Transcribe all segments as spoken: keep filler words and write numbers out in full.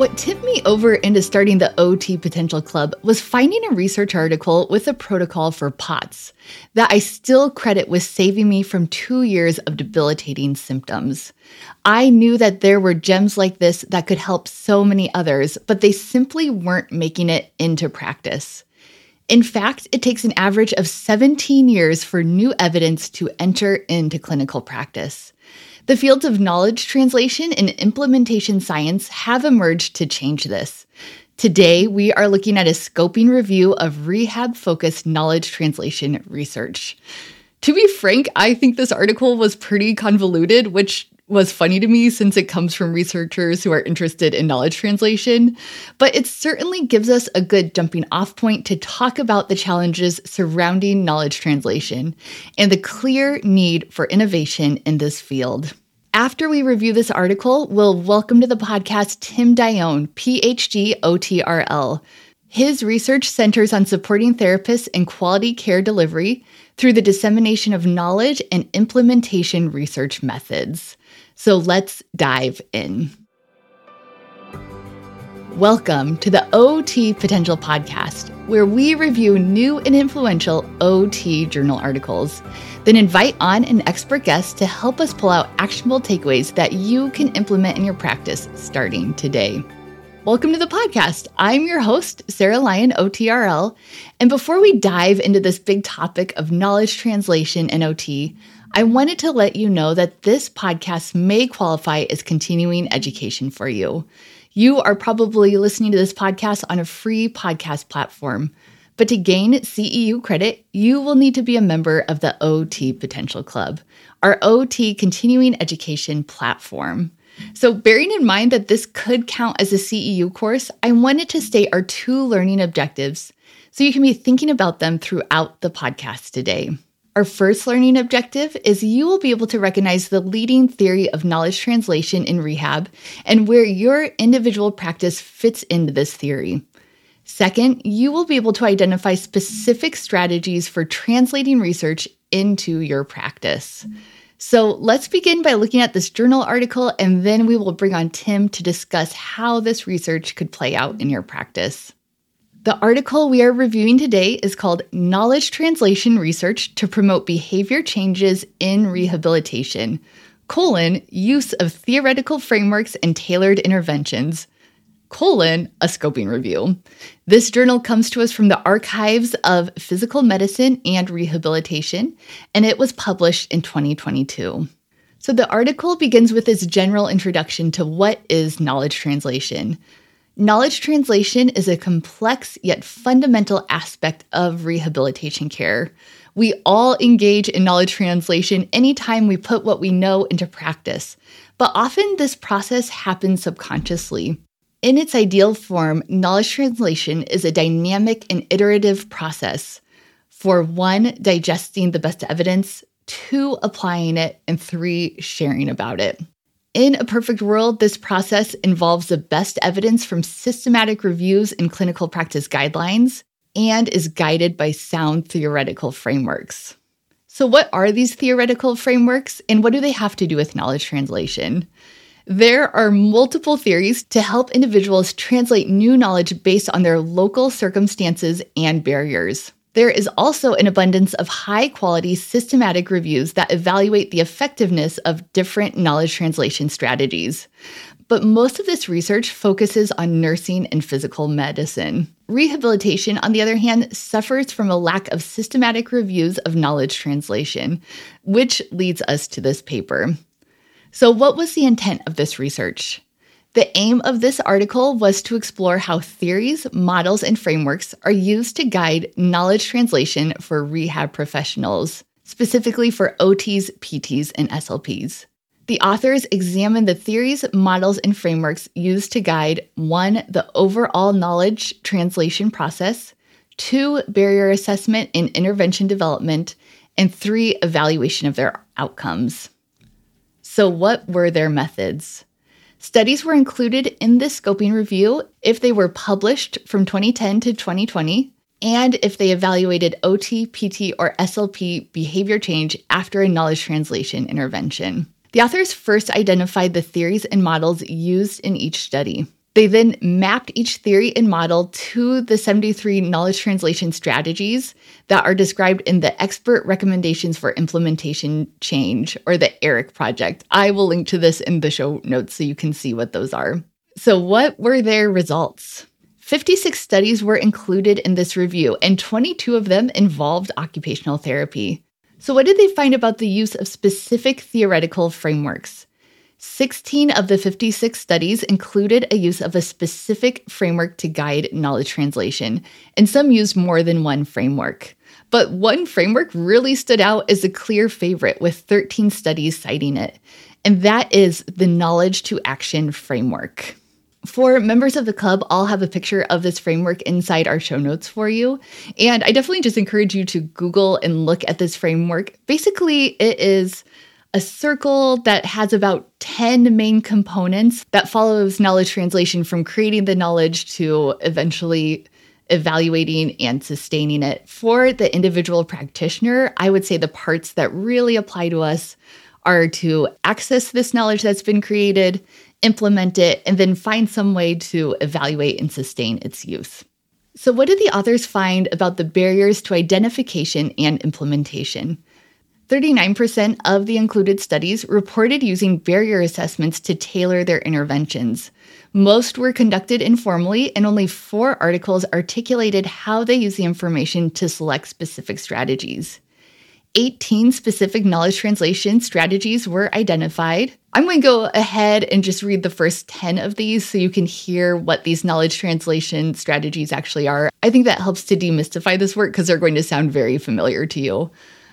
What tipped me over into starting the O T Potential Club was finding a research article with a protocol for P O T S that I still credit with saving me from two years of debilitating symptoms. I knew that there were gems like this that could help so many others, but they simply weren't making it into practice. In fact, it takes an average of seventeen years for new evidence to enter into clinical practice. The fields of knowledge translation and implementation science have emerged to change this. Today, we are looking at a scoping review of rehab-focused knowledge translation research. To be frank, I think this article was pretty convoluted, which was funny to me since it comes from researchers who are interested in knowledge translation, but it certainly gives us a good jumping off point to talk about the challenges surrounding knowledge translation and the clear need for innovation in this field. After we review this article, we'll welcome to the podcast Tim Dione, P H D O T R L. His research centers on supporting therapists in quality care delivery through the dissemination of knowledge and implementation research methods. So let's dive in. Welcome to the O T Potential Podcast, where we review new and influential O T journal articles, then invite on an expert guest to help us pull out actionable takeaways that you can implement in your practice starting today. Welcome to the podcast. I'm your host, Sarah Lyon, O T R L. And before we dive into this big topic of knowledge translation and O T, I wanted to let you know that this podcast may qualify as continuing education for you. You are probably listening to this podcast on a free podcast platform, but to gain C E U credit, you will need to be a member of the O T Potential Club, our O T continuing education platform. So bearing in mind that this could count as a C E U course, I wanted to state our two learning objectives so you can be thinking about them throughout the podcast today. Our first learning objective is you will be able to recognize the leading theory of knowledge translation in rehab and where your individual practice fits into this theory. Second, you will be able to identify specific strategies for translating research into your practice. So let's begin by looking at this journal article, and then we will bring on Tim to discuss how this research could play out in your practice. The article we are reviewing today is called Knowledge Translation Research to Promote Behavior Changes in Rehabilitation, colon, use of theoretical frameworks and tailored interventions, colon, a scoping review. This journal comes to us from the Archives of Physical Medicine and Rehabilitation, and it was published in twenty twenty-two. So the article begins with this general introduction to what is knowledge translation. Knowledge translation is a complex yet fundamental aspect of rehabilitation care. We all engage in knowledge translation anytime we put what we know into practice, but often this process happens subconsciously. In its ideal form, knowledge translation is a dynamic and iterative process for one, digesting the best evidence, two, applying it, and three, sharing about it. In a perfect world, this process involves the best evidence from systematic reviews and clinical practice guidelines and is guided by sound theoretical frameworks. So what are these theoretical frameworks and what do they have to do with knowledge translation? There are multiple theories to help individuals translate new knowledge based on their local circumstances and barriers. There is also an abundance of high-quality systematic reviews that evaluate the effectiveness of different knowledge translation strategies. But most of this research focuses on nursing and physical medicine. Rehabilitation, on the other hand, suffers from a lack of systematic reviews of knowledge translation, which leads us to this paper. So what was the intent of this research? The aim of this article was to explore how theories, models, and frameworks are used to guide knowledge translation for rehab professionals, specifically for O Ts, P Ts, and S L Ps. The authors examined the theories, models, and frameworks used to guide one, the overall knowledge translation process, two, barrier assessment and intervention development, and three, evaluation of their outcomes. So what were their methods? Studies were included in this scoping review if they were published from twenty ten to twenty twenty, and if they evaluated O T, P T, or S L P behavior change after a knowledge translation intervention. The authors first identified the theories and models used in each study. They then mapped each theory and model to the seventy-three knowledge translation strategies that are described in the Expert Recommendations for Implementation Change, or the ERIC project. I will link to this in the show notes so you can see what those are. So what were their results? fifty-six studies were included in this review, and twenty-two of them involved occupational therapy. So what did they find about the use of specific theoretical frameworks? sixteen of the fifty-six studies included a use of a specific framework to guide knowledge translation, and some used more than one framework. But one framework really stood out as a clear favorite, with thirteen studies citing it, and that is the Knowledge to Action framework. For members of the club, I'll have a picture of this framework inside our show notes for you. And I definitely just encourage you to Google and look at this framework. Basically, it is a circle that has about ten main components that follows knowledge translation from creating the knowledge to eventually evaluating and sustaining it. For the individual practitioner, I would say the parts that really apply to us are to access this knowledge that's been created, implement it, and then find some way to evaluate and sustain its use. So what did the authors find about the barriers to identification and implementation? thirty-nine percent of the included studies reported using barrier assessments to tailor their interventions. Most were conducted informally, and only four articles articulated how they use the information to select specific strategies. eighteen specific knowledge translation strategies were identified. I'm going to go ahead and just read the first ten of these so you can hear what these knowledge translation strategies actually are. I think that helps to demystify this work because they're going to sound very familiar to you.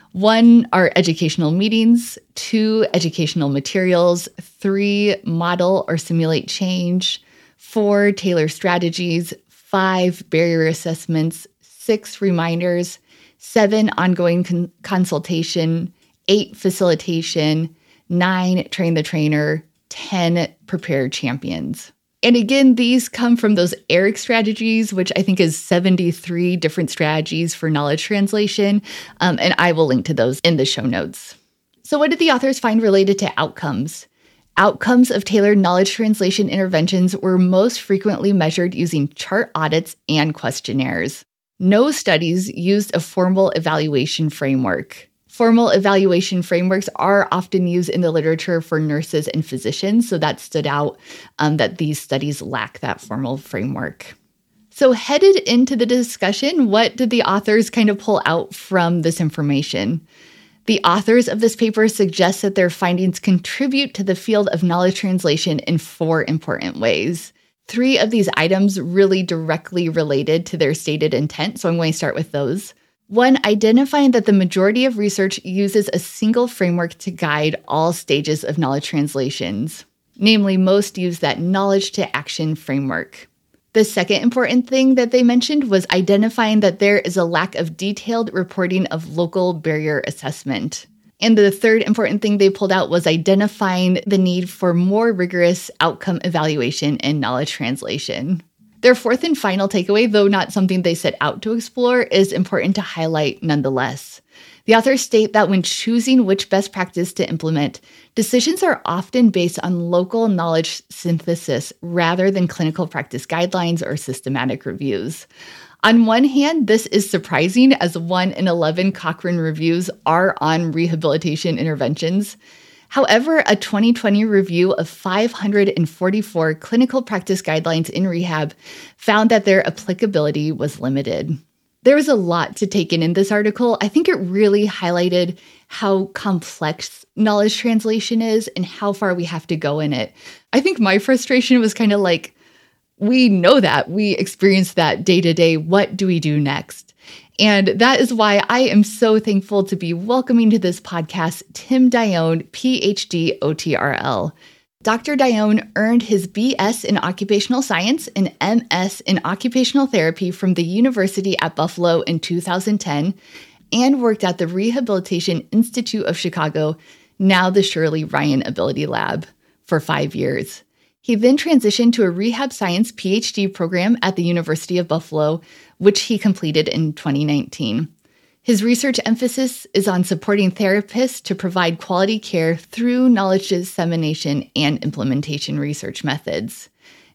One are educational meetings, two, educational materials, three, model or simulate change, four, tailor strategies, five, barrier assessments, six, reminders, seven, ongoing con- consultation, eight, facilitation, nine, train the trainer, ten, prepare champions. And again, these come from those ERIC strategies, which I think is seventy-three different strategies for knowledge translation, um, and I will link to those in the show notes. So what did the authors find related to outcomes? Outcomes of tailored knowledge translation interventions were most frequently measured using chart audits and questionnaires. No studies used a formal evaluation framework. Formal evaluation frameworks are often used in the literature for nurses and physicians, so that stood out um, that these studies lack that formal framework. So headed into the discussion, what did the authors kind of pull out from this information? The authors of this paper suggest that their findings contribute to the field of knowledge translation in four important ways. Three of these items really directly related to their stated intent, so I'm going to start with those. One, identifying that the majority of research uses a single framework to guide all stages of knowledge translations. Namely, most use that knowledge to action framework. The second important thing that they mentioned was identifying that there is a lack of detailed reporting of local barrier assessment. And the third important thing they pulled out was identifying the need for more rigorous outcome evaluation and knowledge translation. Their fourth and final takeaway, though not something they set out to explore, is important to highlight nonetheless. The authors state that when choosing which best practice to implement, decisions are often based on local knowledge synthesis rather than clinical practice guidelines or systematic reviews. On one hand, this is surprising, as one in eleven Cochrane reviews are on rehabilitation interventions. However, a twenty twenty review of five hundred forty-four clinical practice guidelines in rehab found that their applicability was limited. There was a lot to take in in this article. I think it really highlighted how complex knowledge translation is and how far we have to go in it. I think my frustration was kind of like, we know that, we experience that day to day. What do we do next? And that is why I am so thankful to be welcoming to this podcast Tim Dione, P H D O T R L. Doctor Dione earned his B S in Occupational Science and M S in Occupational Therapy from the University at Buffalo in two thousand ten and worked at the Rehabilitation Institute of Chicago, now the Shirley Ryan Ability Lab, for five years. He then transitioned to a rehab science P H D program at the University of Buffalo, which he completed in twenty nineteen. His research emphasis is on supporting therapists to provide quality care through knowledge dissemination and implementation research methods.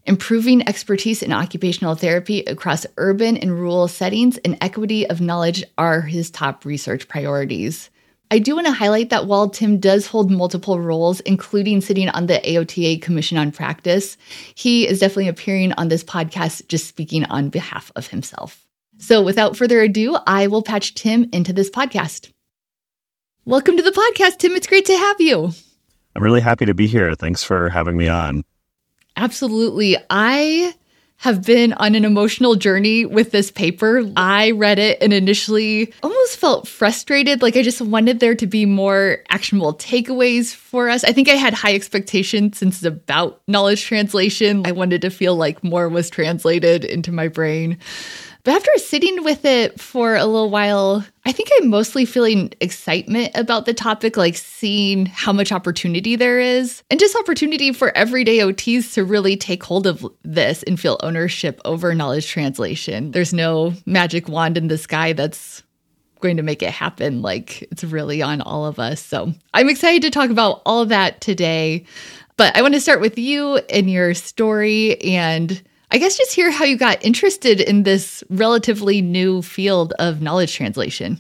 improving expertise in occupational therapy across urban and rural settings, and equity of knowledge are his top research priorities. I do want to highlight that while Tim does hold multiple roles, including sitting on the A O T A Commission on Practice, he is definitely appearing on this podcast just speaking on behalf of himself. So without further ado, I will patch Tim into this podcast. Welcome to the podcast, Tim. It's great to have you. I'm really happy to be here. Thanks for having me on. Absolutely. I have been on an emotional journey with this paper. I read it and initially almost felt frustrated. Like I just wanted there to be more actionable takeaways for us. I think I had high expectations since it's about knowledge translation. I wanted to feel like more was translated into my brain. But after sitting with it for a little while, I think I'm mostly feeling excitement about the topic, like seeing how much opportunity there is and just opportunity for everyday O Ts to really take hold of this and feel ownership over knowledge translation. There's no magic wand in the sky that's going to make it happen. Like it's really on all of us. So I'm excited to talk about all of that today. But I want to start with you and your story and I guess just hear how you got interested in this relatively new field of knowledge translation.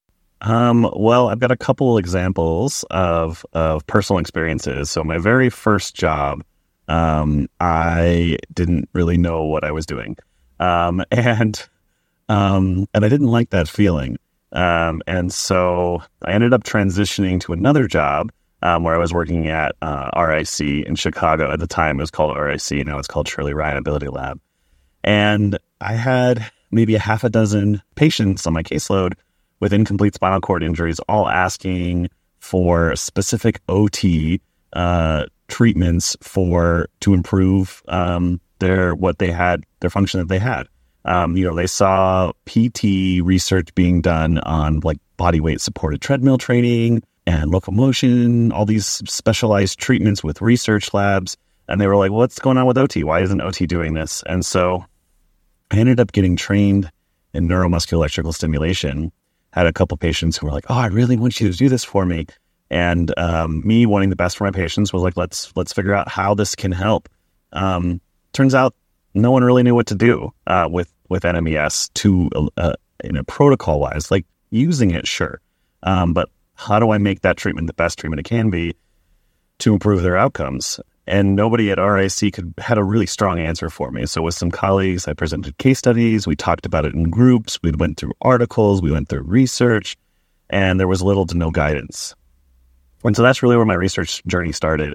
Um, well, I've got a couple examples of, of personal experiences. So my very first job, um, I didn't really know what I was doing. Um, and, um, and I didn't like that feeling. Um, and so I ended up transitioning to another job Um, where I was working at uh, R I C in Chicago. At the time, it was called R I C. Now it's called Shirley Ryan Ability Lab. And I had maybe a half a dozen patients on my caseload with incomplete spinal cord injuries, all asking for specific O T uh, treatments for to improve um, their what they had, their function that they had. Um, you know, they saw P T research being done on like body weight supported treadmill training and locomotion, all these specialized treatments with research labs. And they were like, what's going on with O T? Why isn't O T doing this? And so I ended up getting trained in neuromuscular electrical stimulation. Had a couple patients who were like, oh, I really want you to do this for me. And um, me wanting the best for my patients was like, let's let's figure out how this can help. Um, turns out no one really knew what to do uh, with, with N M E S to, uh, you know, protocol-wise, like using it, sure. Um, but how do I make that treatment the best treatment it can be to improve their outcomes? And nobody at R I C could had a really strong answer for me. So with some colleagues, I presented case studies. We talked about it in groups. We went through articles. We went through research. And there was little to no guidance. And so that's really where my research journey started.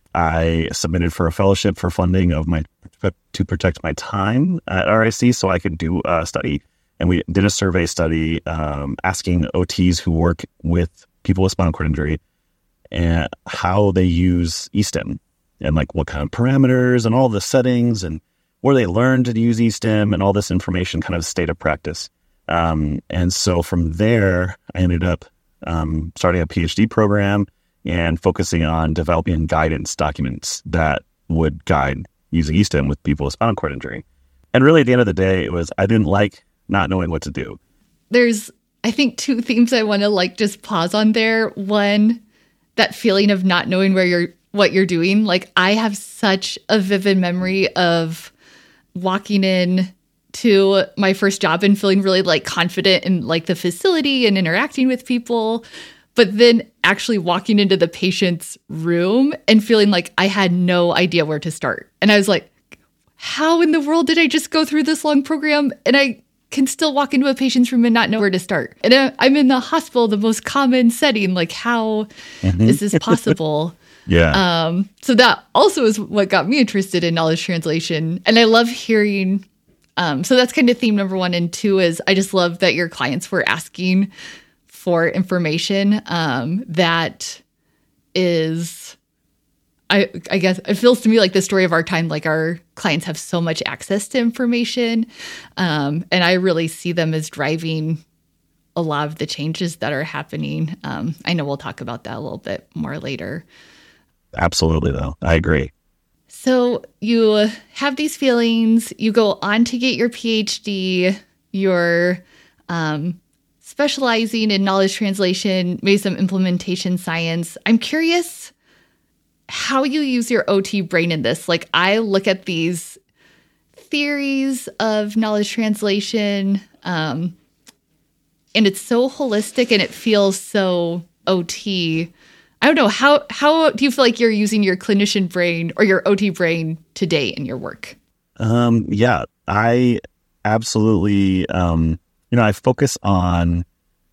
I submitted for a fellowship for funding of my to protect my time at R I C so I could do a study. And we did a survey study um, asking O Ts who work with people with spinal cord injury and how they use E STIM and like what kind of parameters and all the settings and where they learned to use E STIM and all this information, kind of state of practice. Um, and so from there, I ended up um, starting a PhD program and focusing on developing guidance documents that would guide using E STIM with people with spinal cord injury. And really at the end of the day, it was, I didn't like not knowing what to do. There's, I think, two themes I want to like just pause on there. One, that feeling of not knowing where you're, what you're doing. Like I have such a vivid memory of walking in to my first job and feeling really like confident in like the facility and interacting with people, but then actually walking into the patient's room and feeling like I had no idea where to start. And I was like, how in the world did I just go through this long program and I can still walk into a patient's room and not know where to start? And I'm in the hospital, the most common setting. Like, how mm-hmm. is this possible? yeah. Um, so that also is what got me interested in knowledge translation. And I love hearing, um, so that's kind of theme number one. And two is I just love that your clients were asking for information um, that is, I, I guess it feels to me like the story of our time. Like our clients have so much access to information. Um, and I really see them as driving a lot of the changes that are happening. Um, I know we'll talk about that a little bit more later. Absolutely, though. I agree. So you have these feelings, you go on to get your PhD, you're um, specializing in knowledge translation, maybe some implementation science. I'm curious how you use your O T brain in this. Like I look at these theories of knowledge translation, um, and it's so holistic and it feels so O T. I don't know, how how do you feel like you're using your clinician brain or your O T brain today in your work? Um, yeah, I absolutely, um, you know, I focus on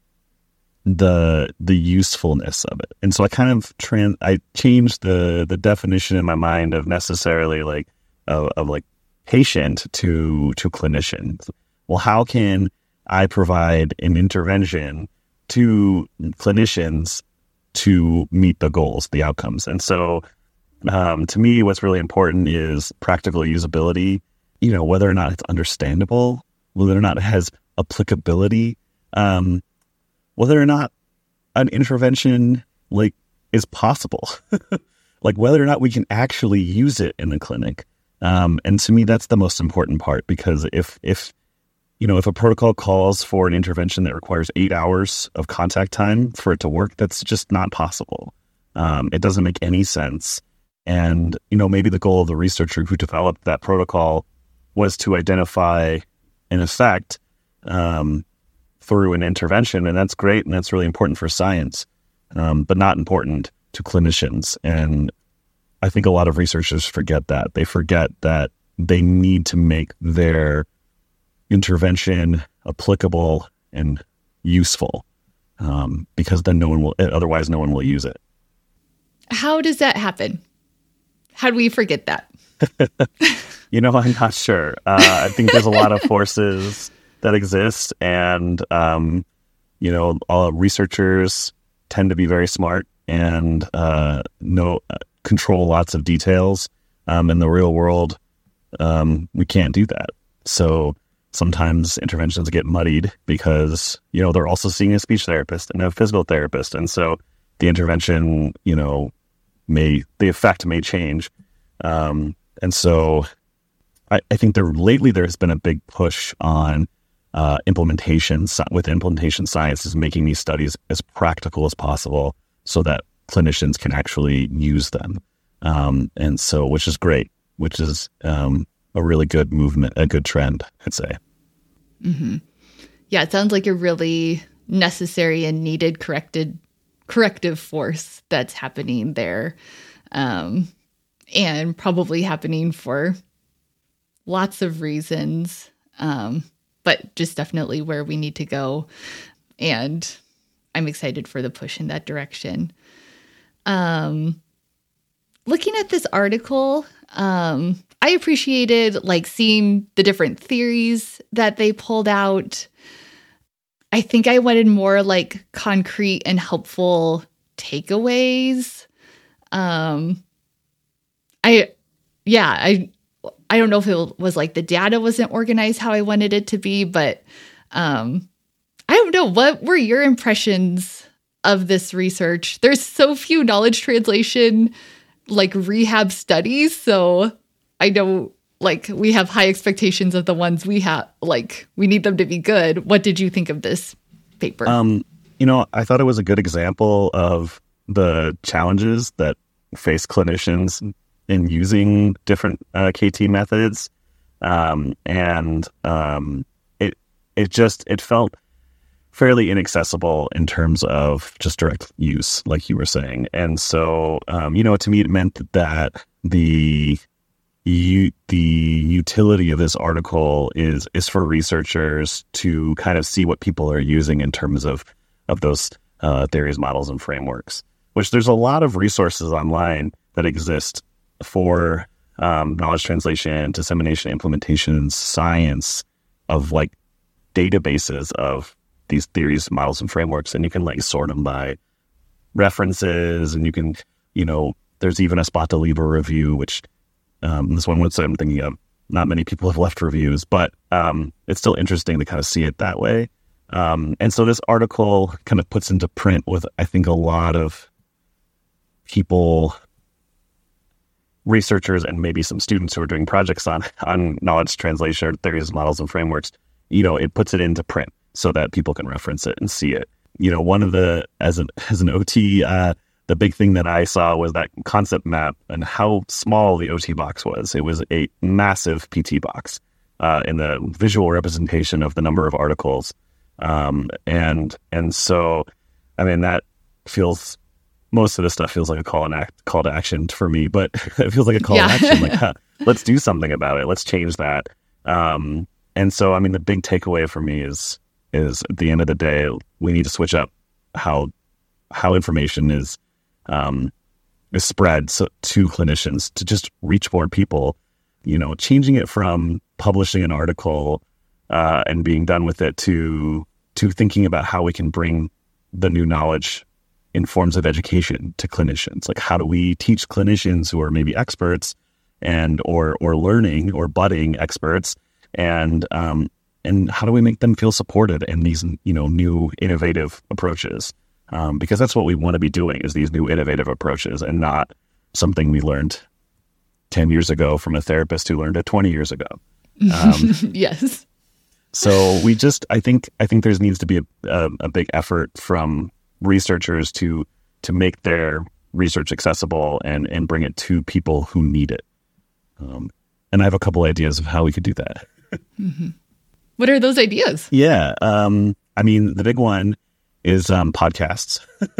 the the usefulness of it. And so I kind of trans I changed the the definition in my mind of necessarily like of, of like patient to to clinician. Well, how can I provide an intervention to clinicians to meet the goals, the outcomes? And so um, to me, what's really important is practical usability, you know, whether or not it's understandable, whether or not it has applicability, um, whether or not an intervention like is possible, like whether or not we can actually use it in the clinic. Um, and to me, that's the most important part, because if, if, you know, if a protocol calls for an intervention that requires eight hours of contact time for it to work, that's just not possible. Um, it doesn't make any sense. And, you know, maybe the goal of the researcher who developed that protocol was to identify an effect um, through an intervention. And that's great. And that's really important for science, um, but not important to clinicians. And I think a lot of researchers forget that. They forget that they need to make their intervention applicable and useful, um, because then no one will, otherwise no one will use it. How does that happen? How do we forget that? You know, I'm not sure. Uh, I think there's a lot of forces that exist, and, um, you know, all researchers tend to be very smart and uh, know, uh, control lots of details. Um, in the real world, um, we can't do that. So sometimes interventions get muddied because, you know, they're also seeing a speech therapist and a physical therapist. And so the intervention, you know, may, the effect may change. Um, and so I, I think there lately there's been a big push on uh, implementation with implementation science is making these studies as practical as possible so that clinicians can actually use them. Um, and so, which is great, which is um, a really good movement, a good trend, I'd say. Mm-hmm. Yeah, it sounds like a really necessary and needed corrected corrective force that's happening there, um, and probably happening for lots of reasons, um, but just definitely where we need to go. And I'm excited for the push in that direction. Um, looking at this article, um, I appreciated like seeing the different theories that they pulled out. I think I wanted more like concrete and helpful takeaways. Um, I, yeah, I, I don't know if it was like the data wasn't organized how I wanted it to be, but, um, I don't know. What were your impressions of this research? There's so few knowledge translation, like rehab studies. So I know like we have high expectations of the ones we have, like we need them to be good. What did you think of this paper? Um, you know, I thought it was a good example of the challenges that face clinicians in using different uh, K T methods. Um, and um, it, it just, it felt fairly inaccessible in terms of just direct use, like you were saying. And so, um, you know, to me, it meant that the you, the utility of this article is is for researchers to kind of see what people are using in terms of of those uh, theories, models, and frameworks. Which there's a lot of resources online that exist for um, knowledge translation, dissemination, implementation, science of like databases of these theories, models, and frameworks, and you can like sort them by references, and you can, you know, there's even a spot to leave a review, which um, this one was I'm thinking of. Not many people have left reviews, but um, it's still interesting to kind of see it that way. Um, and so this article kind of puts into print with, I think, a lot of people, researchers, and maybe some students who are doing projects on on knowledge translation or theories, models, and frameworks. You know, it puts it into print so that people can reference it and see it. You know, one of the, as an, as an O T, uh, the big thing that I saw was that concept map and how small the O T box was. It was a massive P T box. uh, in the visual representation of the number of articles. Um, and and so, I mean, that feels, most of this stuff feels like a call and act, call to action for me, but it feels like a call yeah. to action. Like, huh, let's do something about it. Let's change that. Um, and so, I mean, the big takeaway for me is is at the end of the day, we need to switch up how how information is um, is spread so, to clinicians to just reach more people. You know, changing it from publishing an article uh, and being done with it to to thinking about how we can bring the new knowledge in forms of education to clinicians. Like, how do we teach clinicians who are maybe experts and or or learning or budding experts, and um, and how do we make them feel supported in these, you know, new innovative approaches? Um, because that's what we want to be doing, is these new innovative approaches, and not something we learned ten years ago from a therapist who learned it twenty years ago. Um, yes. So we just, I think, I think there needs to be a, a, a big effort from researchers to to make their research accessible and and bring it to people who need it. Um, and I have a couple ideas of how we could do that. Mm-hmm. What are those ideas? Yeah. Um, I mean, the big one is um, podcasts.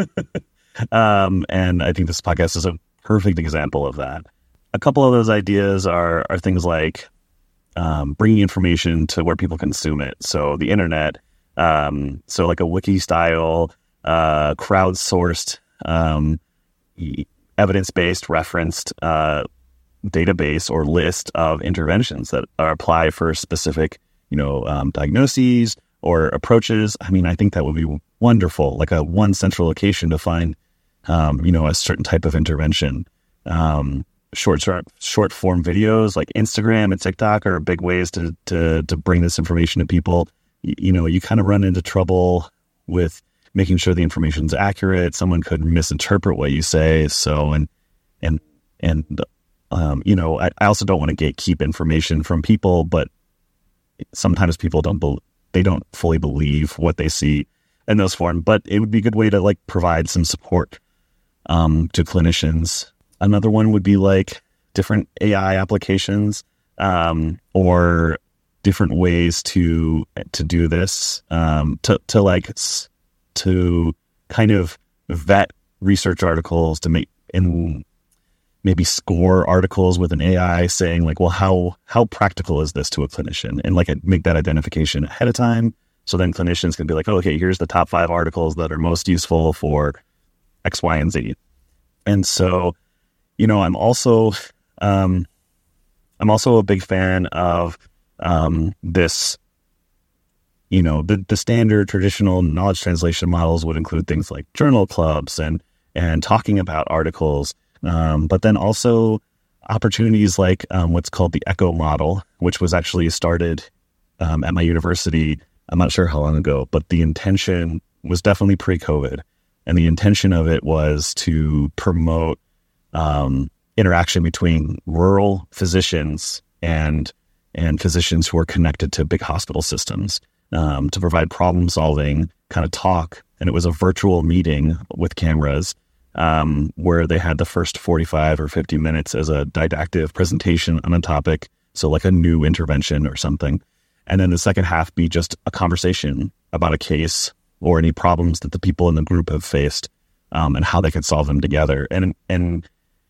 um, and I think this podcast is a perfect example of that. A couple of those ideas are are things like um, bringing information to where people consume it. So the internet, um, so like a wiki style, uh, crowdsourced, um, evidence-based, referenced uh, database or list of interventions that are apply for specific, you know, um, diagnoses or approaches. I mean, I think that would be wonderful, like a one central location to find, um, you know, a certain type of intervention. Um, short, short, short form videos like Instagram and TikTok are big ways to, to, to bring this information to people. You, you know, you kind of run into trouble with making sure the information is accurate. Someone could misinterpret what you say. So, and, and, and, um, you know, I, I also don't want to gatekeep information from people, but sometimes people don't, be, they don't fully believe what they see in those forms, but it would be a good way to like provide some support, um, to clinicians. Another one would be like different A I applications, um, or different ways to, to do this, um, to, to like, to kind of vet research articles, to make and maybe score articles with an A I saying like, well, how, how practical is this to a clinician? And like make that identification ahead of time. So then clinicians can be like, oh, okay, here's the top five articles that are most useful for X, Y, and Z. And so, you know, I'm also, um, I'm also a big fan of, um, this, you know, the, the standard traditional knowledge translation models would include things like journal clubs and, and talking about articles. Um, but then also opportunities like, um, what's called the ECHO model, which was actually started, um, at my university. I'm not sure how long ago, but the intention was definitely pre-COVID. And the intention of it was to promote um, interaction between rural physicians and and physicians who are connected to big hospital systems, um, to provide problem solving kind of talk. And it was a virtual meeting with cameras, um, where they had the first forty-five or fifty minutes as a didactic presentation on a topic. So like a new intervention or something. And then the second half be just a conversation about a case or any problems that the people in the group have faced, um, and how they could solve them together. And, and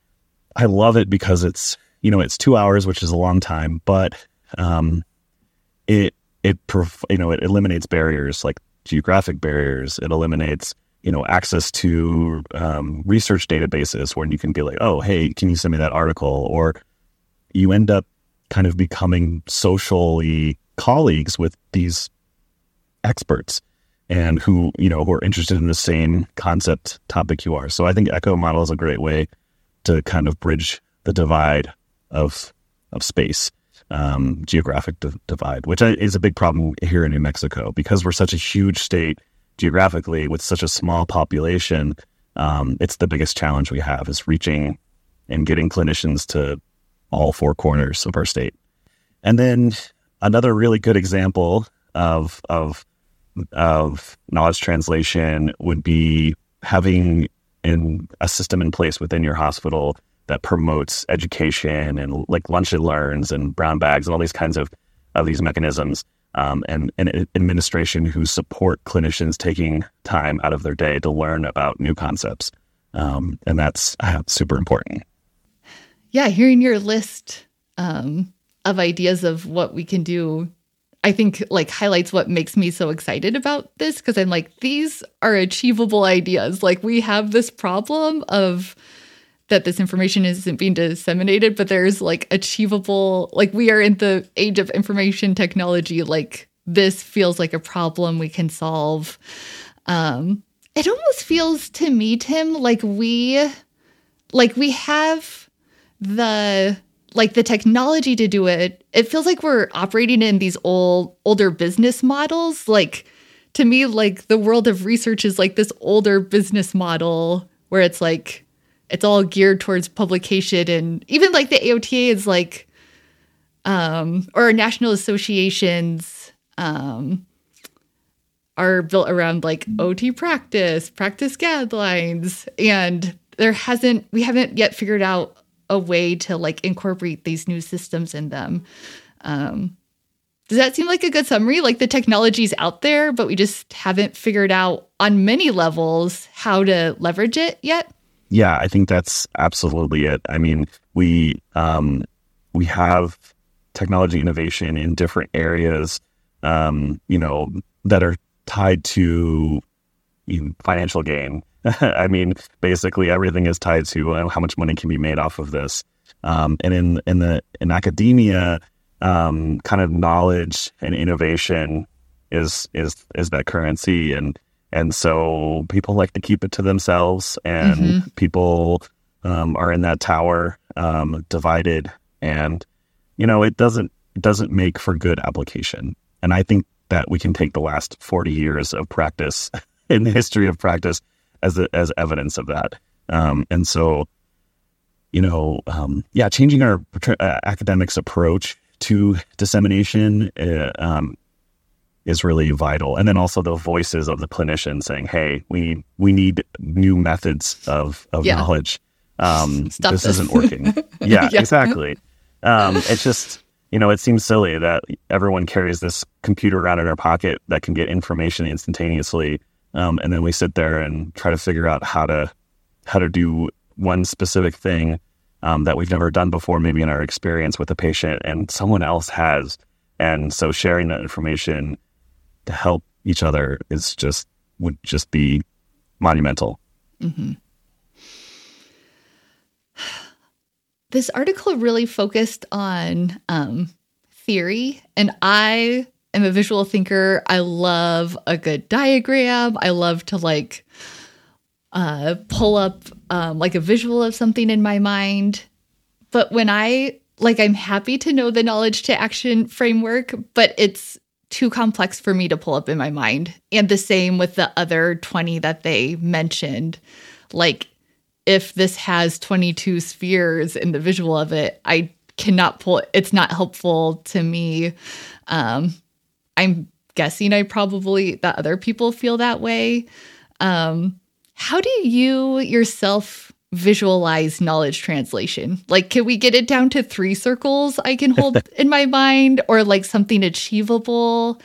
I love it because it's, you know, it's two hours, which is a long time, but, um, it, it, you know, it eliminates barriers like geographic barriers. It eliminates, you know, access to, um, research databases where you can be like, oh, hey, can you send me that article? Or you end up kind of becoming socially colleagues with these experts and who, you know, who are interested in the same concept topic you are. So I think ECHO model is a great way to kind of bridge the divide of of space, um, geographic d- divide, which is a big problem here in New Mexico because we're such a huge state geographically with such a small population. Um, it's the biggest challenge we have is reaching and getting clinicians to all four corners of our state. And then another really good example of of of knowledge translation would be having in a system in place within your hospital that promotes education and like lunch and learns and brown bags and all these kinds of of these mechanisms, um, and, and administration who support clinicians taking time out of their day to learn about new concepts. Um, and that's uh, super important. Yeah, hearing your list um, of ideas of what we can do, I think like highlights what makes me so excited about this, because I'm like, these are achievable ideas. Like we have this problem of that this information isn't being disseminated, but there's like achievable, like we are in the age of information technology. Like this feels like a problem we can solve. Um, it almost feels to me, Tim, like we, like we have the, like the technology to do it. It feels like we're operating in these old, older business models. Like to me, like the world of research is like this older business model where it's like, it's all geared towards publication, and even like the A O T A is like, um, or national associations um, are built around like O T practice, practice guidelines, and there hasn't, we haven't yet figured out a way to like incorporate these new systems in them. Um, does that seem like a good summary? Like the technology's out there, but we just haven't figured out on many levels how to leverage it yet? Yeah, I think that's absolutely it. I mean, we um, we have technology innovation in different areas, um, you know, that are tied to you know, financial gain. I mean, basically everything is tied to uh, how much money can be made off of this. Um, and in in the in academia, um, kind of knowledge and innovation is is is that currency, and and so people like to keep it to themselves, and mm-hmm. people um, are in that tower, um, divided, and you know it doesn't it doesn't make for good application. And I think that we can take the last forty years of practice in the history of practice as a, as evidence of that. Um, and so, you know, um, yeah, changing our uh, academics' approach to dissemination uh, um, is really vital. And then also the voices of the clinicians saying, "Hey, we need we need new methods of of yeah. knowledge. Um, this, this isn't working." Yeah, yeah. exactly. Um, it's just, you know, it seems silly that everyone carries this computer around in their pocket that can get information instantaneously. Um, and then we sit there and try to figure out how to how to do one specific thing um, that we've never done before, maybe in our experience with a patient, and someone else has. And so sharing that information to help each other is just would just be monumental. Mm-hmm. This article really focused on um, theory, and I am a visual thinker. I love a good diagram. I love to like uh, pull up um, like a visual of something in my mind. But when I like, I'm happy to know the knowledge to action framework, but it's too complex for me to pull up in my mind. And the same with the other twenty that they mentioned. Like, if this has twenty-two spheres in the visual of it, I cannot pull, it's not helpful to me. Um, I'm guessing I probably, that other people feel that way. Um, how do you yourself visualize knowledge translation? Like, can we get it down to three circles I can hold in my mind, or like something achievable?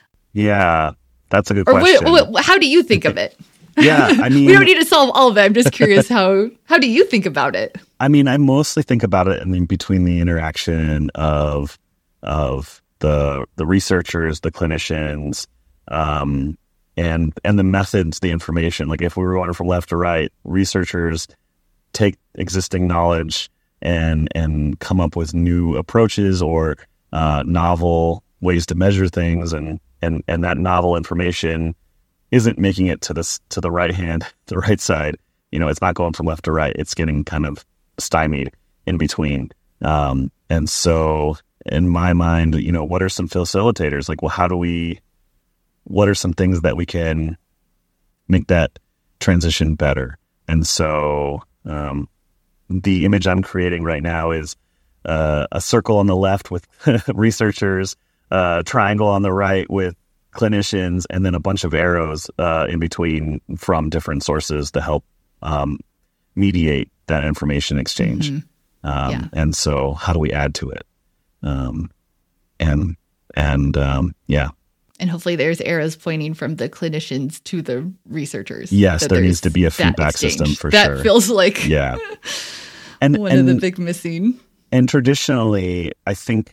Yeah, that's a good or question. What, what, how do you think of it? Yeah, I mean, we don't need to solve all of it. I'm just curious how how do you think about it? I mean, I mostly think about it I mean, between the interaction of of the the researchers, the clinicians, um, and and the methods, the information. Like if we were going from left to right, researchers take existing knowledge and and come up with new approaches or uh, novel ways to measure things, and and and that novel information isn't making it to this to the right hand, the right side. You know, it's not going from left to right. It's getting kind of stymied in between. Um, and so, in my mind, you know, what are some facilitators? Like, well, how do we? What are some things that we can make that transition better? And so, um, the image I'm creating right now is uh, a circle on the left with researchers, a triangle on the right with clinicians, and then a bunch of arrows uh, in between from different sources to help um, mediate that information exchange. Mm-hmm. Um, yeah. And so how do we add to it? Um, and and um, yeah. And hopefully there's arrows pointing from the clinicians to the researchers. Yes, there needs to be a feedback exchange. system for that sure. That feels like yeah. and, one and, of the big missing. And traditionally, I think,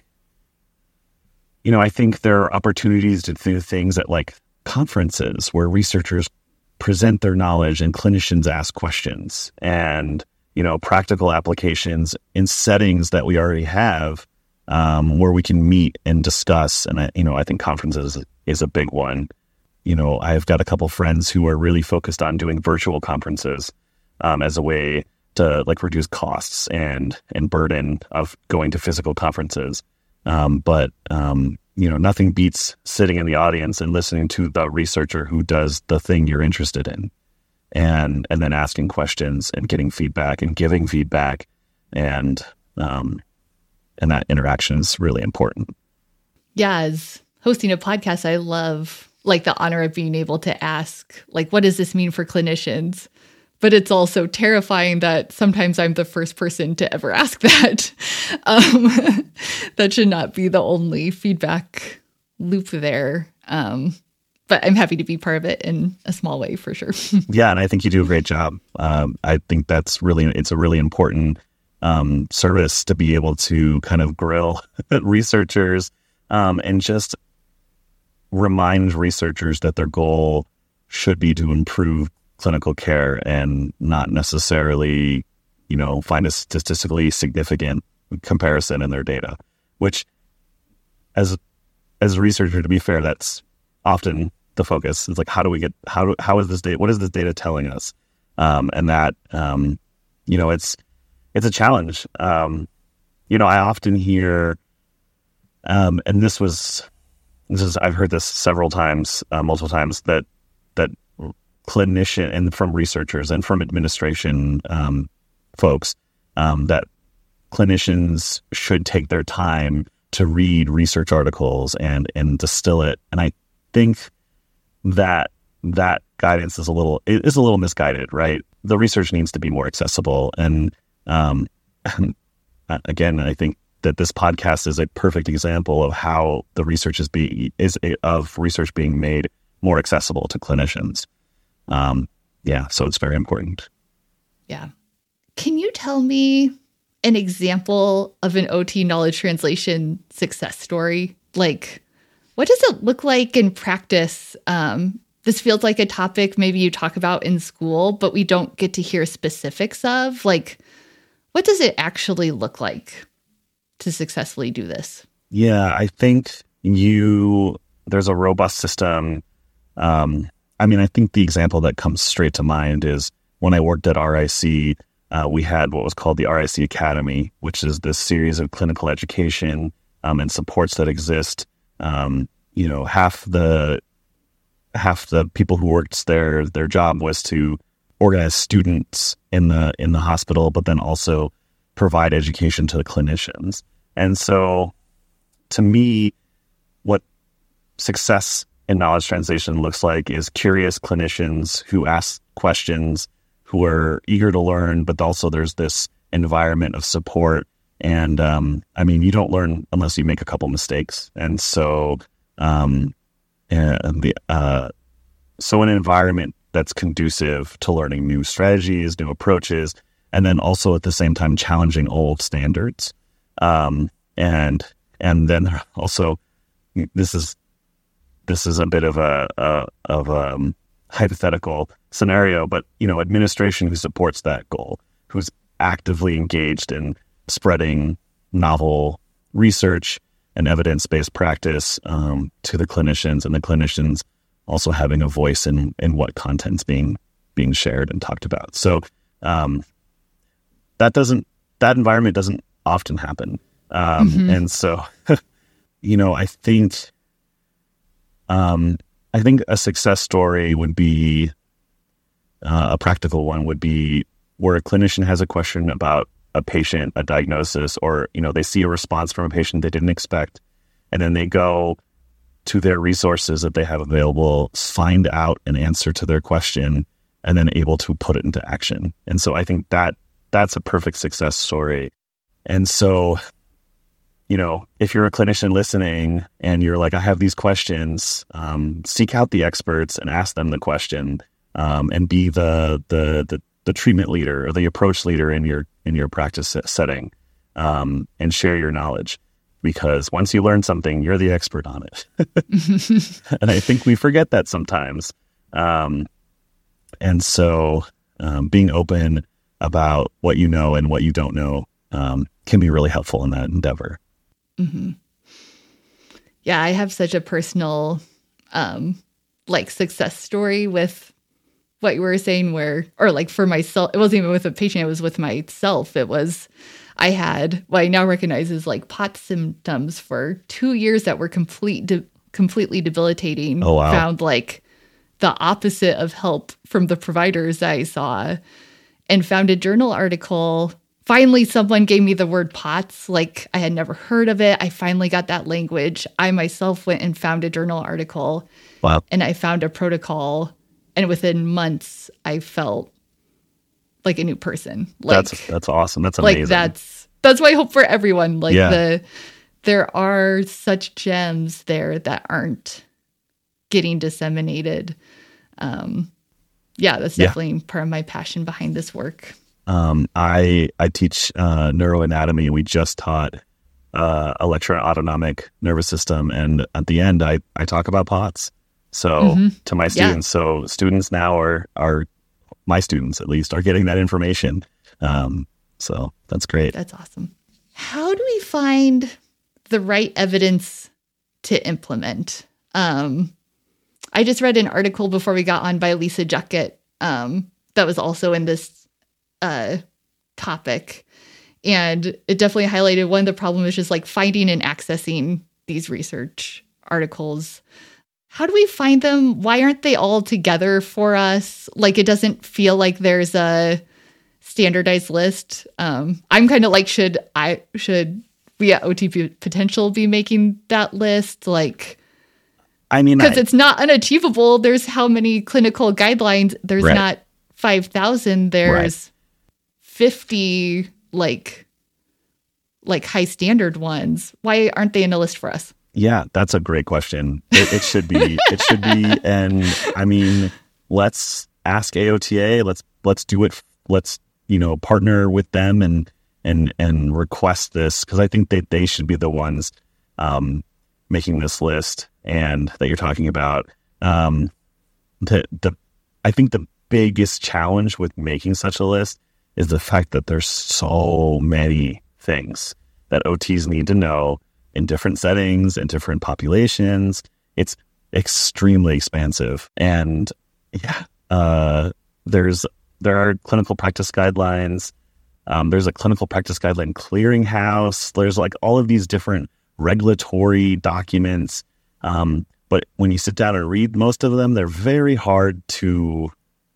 you know, I think there are opportunities to do things at like conferences where researchers present their knowledge and clinicians ask questions, and, you know, practical applications in settings that we already have, um, where we can meet and discuss. And, I, you know, I think conferences is a big one. You know, I've got a couple friends who are really focused on doing virtual conferences um, as a way to like reduce costs and, and burden of going to physical conferences. Um, but, um, you know, nothing beats sitting in the audience and listening to the researcher who does the thing you're interested in, and, and then asking questions and getting feedback and giving feedback. And, um, and that interaction is really important. Yeah. As hosting a podcast, I love like the honor of being able to ask, like, what does this mean for clinicians? But it's also terrifying that sometimes I'm the first person to ever ask that. Um, that should not be the only feedback loop there. Um, but I'm happy to be part of it in a small way for sure. Yeah, and I think you do a great job. Um, I think that's really, it's a really important um, service to be able to kind of grill researchers um, and just remind researchers that their goal should be to improve clinical care and not necessarily, you know, find a statistically significant comparison in their data, which as, as a researcher, to be fair, that's often the focus. It's like, how do we get, how do, how is this data, what is this data telling us? Um, and that, um, you know, it's, it's a challenge. Um, you know, I often hear, um, and this was, this is, I've heard this several times, uh, multiple times, that, that clinician and from researchers and from administration um, folks um, that clinicians should take their time to read research articles and and distill it. And I think that that guidance is a little is a little misguided, right? The research needs to be more accessible. And um, again, I think that this podcast is a perfect example of how the research is being is a, of research being made more accessible to clinicians. Um, yeah, so it's very important. Yeah. Can you tell me an example of an O T knowledge translation success story? Like, what does it look like in practice? Um, this feels like a topic maybe you talk about in school, but we don't get to hear specifics of. Like, what does it actually look like to successfully do this? Yeah, I think you, there's a robust system. Um, I mean, I think the example that comes straight to mind is when I worked at R I C, uh, we had what was called the R I C Academy, which is this series of clinical education um, and supports that exist. Um, you know, half the half the people who worked there, their job was to organize students in the in the hospital, but then also provide education to the clinicians. And so, to me, what success in knowledge translation looks like is curious clinicians who ask questions, who are eager to learn, but also there's this environment of support. And um, I mean, you don't learn unless you make a couple mistakes. And so, um, and the uh, so an environment that's conducive to learning new strategies, new approaches, and then also at the same time challenging old standards. Um, and and then also, this is this is a bit of a, a of a um, hypothetical scenario, but you know, administration who supports that goal, who's actively engaged in spreading novel research and evidence-based practice um, to the clinicians, and the clinicians also having a voice in in what content's being being shared and talked about. So um, that doesn't that environment doesn't often happen, um, mm-hmm. and so you know, I think. Um, I think a success story would be uh, a practical one would be where a clinician has a question about a patient, a diagnosis, or, you know, they see a response from a patient they didn't expect, and then they go to their resources that they have available, find out an answer to their question, and then able to put it into action. And so I think that that's a perfect success story. And so you know, if you're a clinician listening and you're like, I have these questions, um, seek out the experts and ask them the question, um, and be the, the, the, the treatment leader or the approach leader in your, in your practice setting, um, and share your knowledge, because once you learn something, you're the expert on it. And I think we forget that sometimes. Um, and so, um, being open about what you know and what you don't know, um, can be really helpful in that endeavor. Mm-hmm. Yeah, I have such a personal, um, like success story with what you were saying where, or like for myself, it wasn't even with a patient, it was with myself. It was, I had what I now recognize as like P O T S symptoms for two years that were complete, de- completely debilitating. Oh, wow. Found like the opposite of help from the providers I saw, and found a journal article. Finally, someone gave me the word P O T S, like I had never heard of it. I finally got that language. I myself went and found a journal article. Wow. And I found a protocol. And within months, I felt like a new person. Like, that's that's awesome. That's amazing. Like that's that's my hope for everyone. Like yeah. the there are such gems there that aren't getting disseminated. Um, yeah, that's definitely yeah. part of my passion behind this work. Um, I I teach uh, neuroanatomy. We just taught uh, electroautonomic nervous system, and at the end, I, I talk about P O T S. So mm-hmm. to my students, yeah. so students now are are my students at least are getting that information. Um, so that's great. That's awesome. How do we find the right evidence to implement? Um, I just read an article before we got on by Lisa Juckett um, that was also in this Uh, topic, and it definitely highlighted one of the problems is just like finding and accessing these research articles. How do we find them? Why aren't they all together for us? Like, it doesn't feel like there's a standardized list. Um, I'm kind of like, should I, should we at O T Potential be making that list? Like, I mean, because it's not unachievable. There's how many clinical guidelines? There's right. not five thousand. There's right. fifty like like high standard ones. Why aren't they in a list for us? Yeah, that's a great question. It, it should be. It should be. And I mean, let's ask A O T A. Let's let's do it. Let's you know partner with them and and and request this, because I think that they should be the ones um, making this list and that you're talking about. Um, the the I think the biggest challenge with making such a list is the fact that there's so many things that O Ts need to know in different settings and different populations. It's extremely expansive. And yeah, uh, there's there are clinical practice guidelines. Um, there's a clinical practice guideline clearinghouse. There's like all of these different regulatory documents. Um, but when you sit down and read most of them, they're very hard to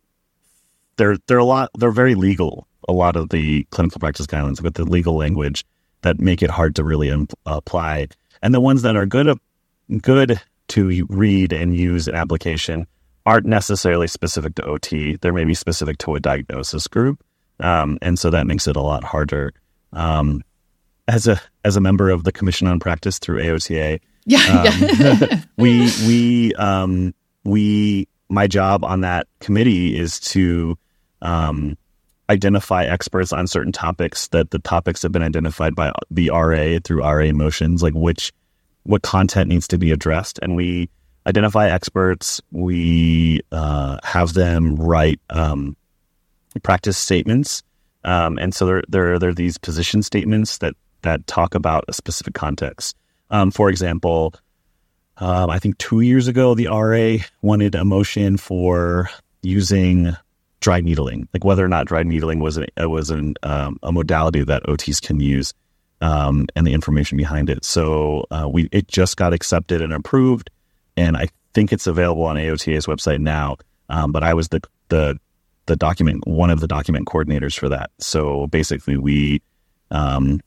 They're they're a lot. They're very legal. A lot of the clinical practice guidelines with the legal language that make it hard to really imp- apply. And the ones that are good good to read and use in application aren't necessarily specific to O T. They may be specific to a diagnosis group, um, and so that makes it a lot harder. Um, as a as a member of the Commission on Practice through A O T A, yeah, um, yeah. we we um, we my job on that committee is to Um, identify experts on certain topics, that the topics have been identified by the R A through R A motions, like which, what content needs to be addressed. And we identify experts, we uh, have them write um, practice statements. Um, and so there, there, there are these position statements that, that talk about a specific context. Um, for example, um, I think two years ago, the R A wanted a motion for using dry needling, like whether or not dry needling was an, was an, um, a modality that O Ts can use, um, and the information behind it. So uh, we it just got accepted and approved, and I think it's available on A O T A's website now. Um, but I was the the the document one of the document coordinators for that. So basically, we um,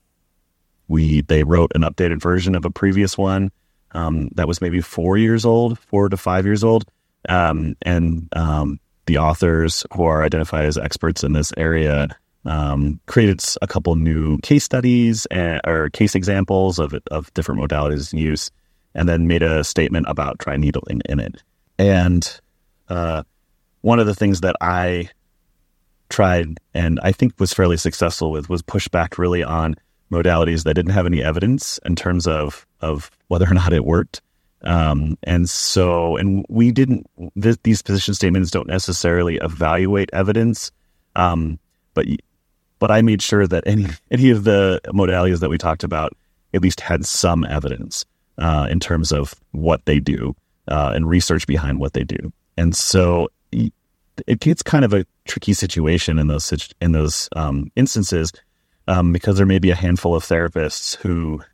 we they wrote an updated version of a previous one um, that was maybe four years old, four to five years old, um, and um, the authors who are identified as experts in this area um, created a couple new case studies and, or case examples of it, of different modalities in use, and then made a statement about dry needling in it. And uh, one of the things that I tried and I think was fairly successful with was push back really on modalities that didn't have any evidence in terms of of whether or not it worked. Um, and so, and we didn't, th- these position statements don't necessarily evaluate evidence. Um, but, but I made sure that any, any of the modalities that we talked about at least had some evidence, uh, in terms of what they do, uh, and research behind what they do. And so it gets kind of a tricky situation in those, in those, um, instances, um, because there may be a handful of therapists who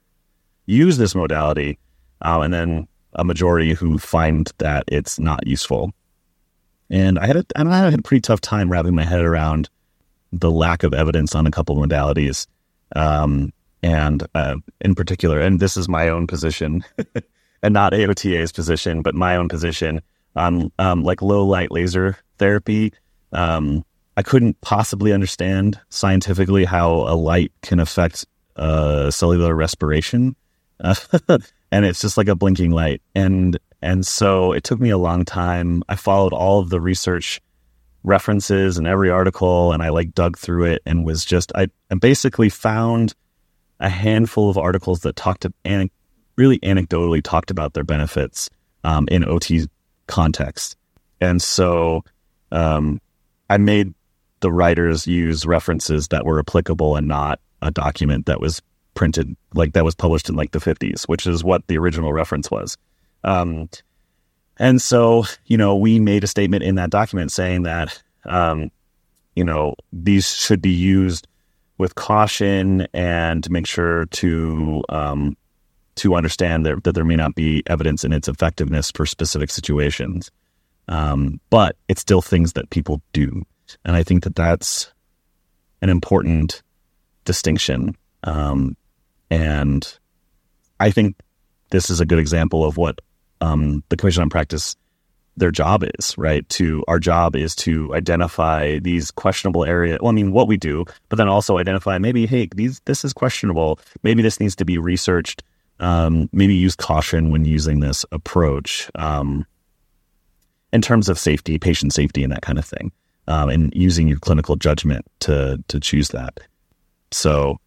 use this modality, uh, and then a majority who find that it's not useful. And I had a, and I had a pretty tough time wrapping my head around the lack of evidence on a couple of modalities. Um, and uh, in particular, and this is my own position and not A O T A's position, but my own position on um, like low light laser therapy. Um, I couldn't possibly understand scientifically how a light can affect uh, cellular respiration. Uh, and it's just like a blinking light. And, and so it took me a long time. I followed all of the research references in every article, and I like dug through it and was just, I, I basically found a handful of articles that talked to, and really anecdotally talked about their benefits, um, in O T context. And so, um, I made the writers use references that were applicable and not a document that was printed, like that was published in like the fifties, which is what the original reference was. Um, and so, you know, we made a statement in that document saying that, um, you know, these should be used with caution and to make sure to, um, to understand that, that there may not be evidence in its effectiveness for specific situations. Um, but it's still things that people do. And I think that that's an important distinction. Um, And I think this is a good example of what um, the Commission on Practice, their job is, right? To our job is to identify these questionable areas. Well, I mean, what we do, but then also identify maybe, hey, these this is questionable. Maybe this needs to be researched. Um, maybe use caution when using this approach, um, in terms of safety, patient safety, and that kind of thing, um, and using your clinical judgment to to choose that. So.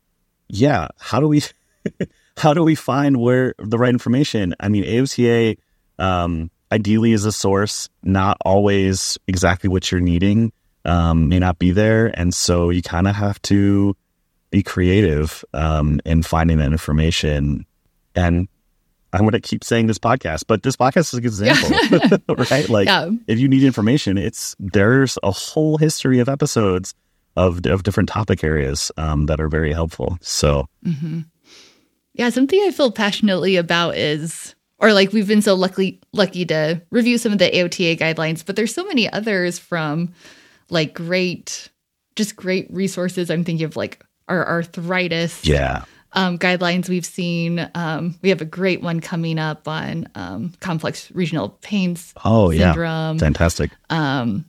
Yeah, how do we how do we find where the right information? I mean, A O T A um, ideally is a source, not always exactly what you're needing, um, may not be there, and so you kind of have to be creative um, in finding that information. And I'm going to keep saying this podcast, but this podcast is a good example, right? Like, yeah. If you need information, it's there's a whole history of episodes Of, of different topic areas um, that are very helpful. So, mm-hmm. yeah, something I feel passionately about is, or like we've been so lucky lucky to review some of the A O T A guidelines, but there's so many others from like great, just great resources. I'm thinking of like our arthritis yeah. um, guidelines we've seen. Um, we have a great one coming up on um, complex regional pain oh, syndrome. Yeah, fantastic. Um,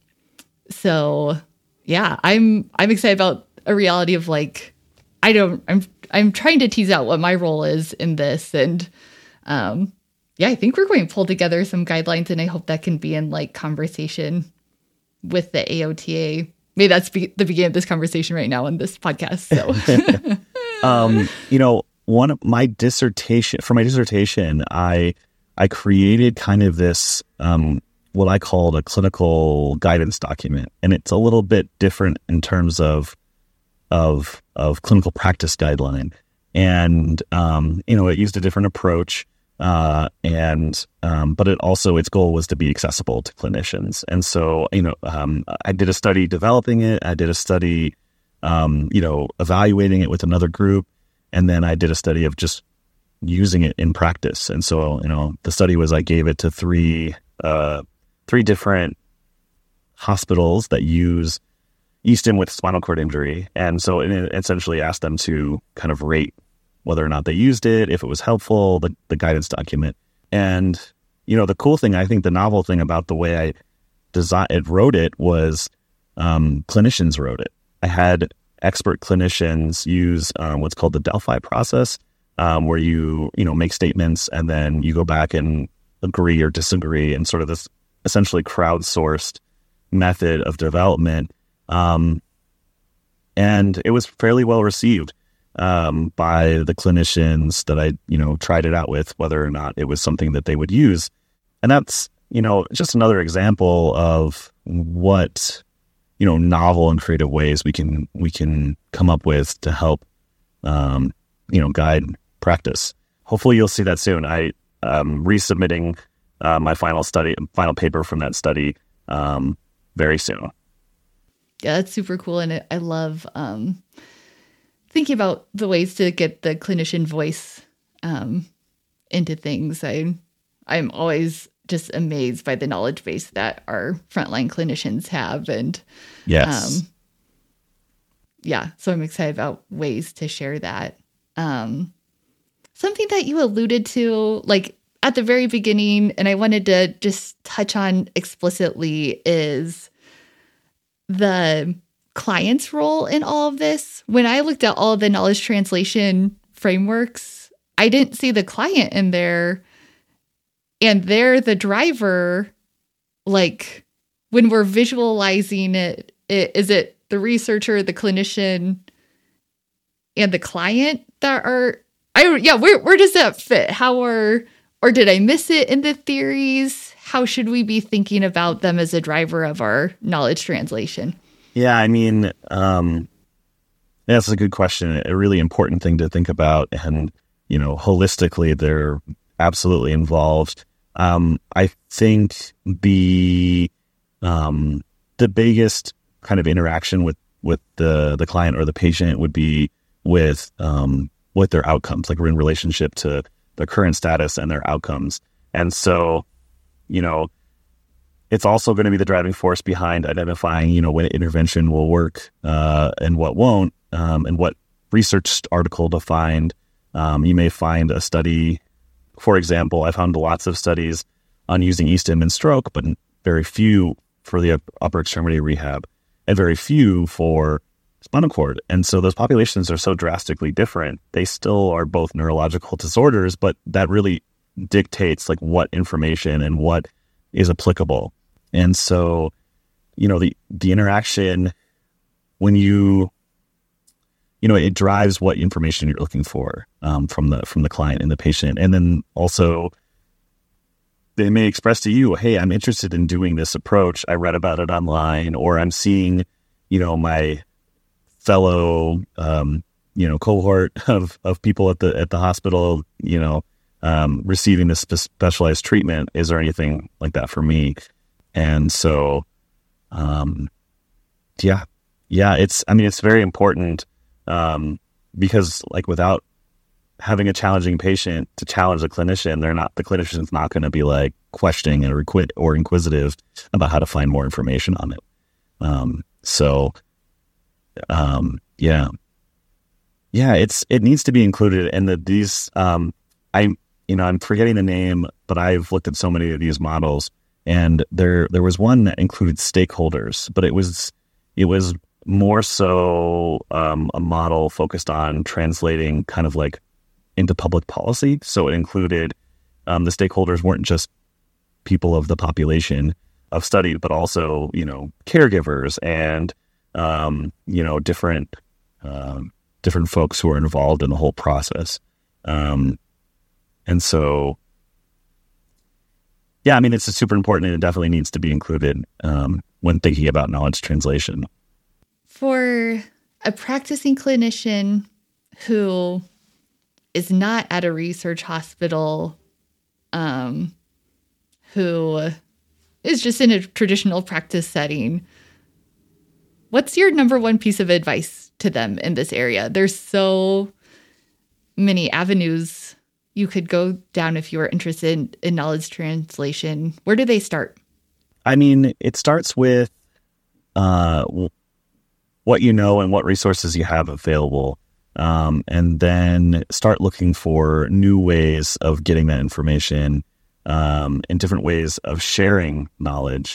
so. Yeah, I'm I'm excited about a reality of like I don't I'm I'm trying to tease out what my role is in this, and um yeah, I think we're going to pull together some guidelines, and I hope that can be in like conversation with the A O T A. Maybe that's be- the beginning of this conversation right now on this podcast. So, um, you know, one of my dissertation for my dissertation, I I created kind of this um. what I called a clinical guidance document. And it's a little bit different in terms of, of, of clinical practice guideline. And, um, you know, it used a different approach. Uh, and, um, but it also, its goal was to be accessible to clinicians. And so, you know, um, I did a study developing it. I did a study, um, you know, evaluating it with another group. And then I did a study of just using it in practice. And so, you know, the study was, I gave it to three, uh, three different hospitals that use Easton with spinal cord injury. And so it essentially asked them to kind of rate whether or not they used it, if it was helpful, the, the guidance document. And, you know, the cool thing, I think the novel thing about the way I design it wrote it was um, clinicians wrote it. I had expert clinicians use um, what's called the Delphi process, um, where you, you know, make statements and then you go back and agree or disagree, and sort of this essentially crowdsourced method of development. Um, and it was fairly well received um, by the clinicians that I, you know, tried it out with, whether or not it was something that they would use. And that's, you know, just another example of what, you know, novel and creative ways we can, we can come up with to help, um, you know, guide practice. Hopefully you'll see that soon. I, um, resubmitting, uh, my final study, final paper from that study, um, very soon. Yeah, that's super cool. And I love, um, thinking about the ways to get the clinician voice, um, into things. I, I'm always just amazed by the knowledge base that our frontline clinicians have. And yes, um, yeah, so I'm excited about ways to share that. Um, something that you alluded to, like at the very beginning, and I wanted to just touch on explicitly, is the client's role in all of this. When I looked at all of the knowledge translation frameworks, I didn't see the client in there. And they're the driver. Like when we're visualizing it, it, is it the researcher, the clinician, and the client that are, I yeah, where where does that fit? How are, or did I miss it in the theories? How should we be thinking about them as a driver of our knowledge translation? Yeah, I mean, um, that's a good question. A really important thing to think about. And, you know, holistically, they're absolutely involved. Um, I think the um, the biggest kind of interaction with, with the, the client or the patient would be with um, with their outcomes, like we're in relationship to their current status and their outcomes. And so, you know, it's also going to be the driving force behind identifying, you know, when intervention will work uh, and what won't, um, and what research article to find. Um, you may find a study. For example, I found lots of studies on using e-stim in stroke, but very few for the upper extremity rehab and very few for spinal cord. And so those populations are so drastically different. They still are both neurological disorders, but that really dictates like what information and what is applicable. And so, you know, the, the interaction when you, you know, it drives what information you're looking for um, from the from the client and the patient. And then also they may express to you, hey, I'm interested in doing this approach. I read about it online, or I'm seeing, you know, my fellow, um, you know, cohort of, of people at the at the hospital, you know, um, receiving this specialized treatment. Is there anything like that for me? And so, um, yeah, yeah, it's, I mean, it's very important. Um, because like without having a challenging patient to challenge the clinician, they're not, the clinician's not going to be like questioning or, requ- or inquisitive about how to find more information on it. Um, so, um, yeah, yeah, it's, it needs to be included. And that these, um, I, you know, I'm forgetting the name, but I've looked at so many of these models, and there, there was one that included stakeholders, but it was, it was more so um, a model focused on translating kind of like into public policy. So it included um, the stakeholders weren't just people of the population of study, but also, you know, caregivers and, um, you know, different um, different folks who are involved in the whole process. Um, and so, yeah, I mean, it's super important, and it definitely needs to be included um, when thinking about knowledge translation. For a practicing clinician who is not at a research hospital, um, who is just in a traditional practice setting, what's your number one piece of advice to them in this area? There's so many avenues you could go down if you were interested in, in knowledge translation. Where do they start? I mean, it starts with uh, what you know and what resources you have available, um, and then start looking for new ways of getting that information, um, and different ways of sharing knowledge.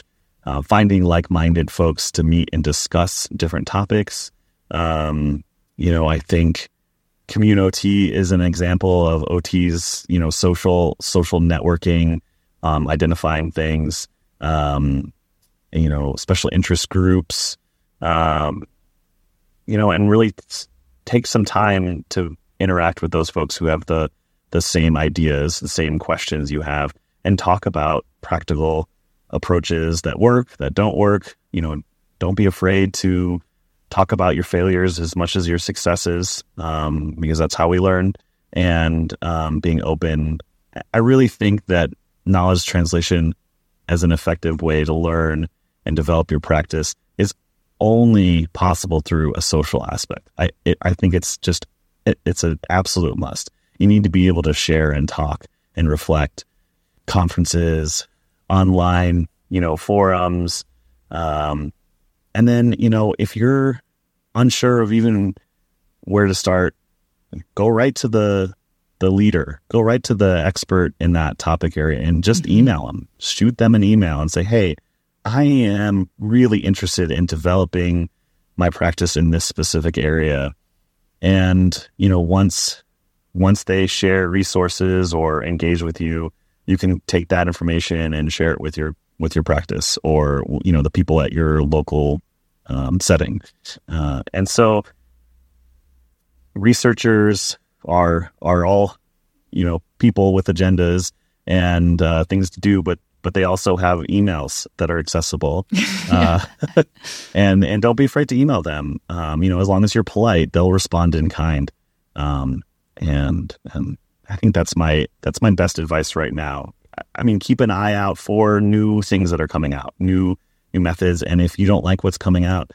uh, finding like-minded folks to meet and discuss different topics. Um, you know, I think CommunOT is an example of O T's, you know, social social networking, um, identifying things, um, you know, special interest groups, um, you know, and really t- take some time to interact with those folks who have the the same ideas, the same questions you have, and talk about practical approaches that work, that don't work. You know, don't be afraid to talk about your failures as much as your successes, um, because that's how we learn. And um, being open. I really think that knowledge translation as an effective way to learn and develop your practice is only possible through a social aspect. I it, I think it's just, it, it's an absolute must. You need to be able to share and talk and reflect. Conferences, online, you know, forums, um, and then, you know, if you're unsure of even where to start, go right to the the leader, go right to the expert in that topic area and just mm-hmm. email them, shoot them an email and say, hey, I am really interested in developing my practice in this specific area. And, you know, once once they share resources or engage with you, you can take that information and share it with your with your practice or, you know, the people at your local um, setting. Uh, and so researchers are are all, you know, people with agendas and uh, things to do, but but they also have emails that are accessible. uh, and and don't be afraid to email them. Um, you know, as long as you're polite, they'll respond in kind. Um, and and I think that's my that's my best advice right now. I mean, keep an eye out for new things that are coming out, new new methods. And if you don't like what's coming out,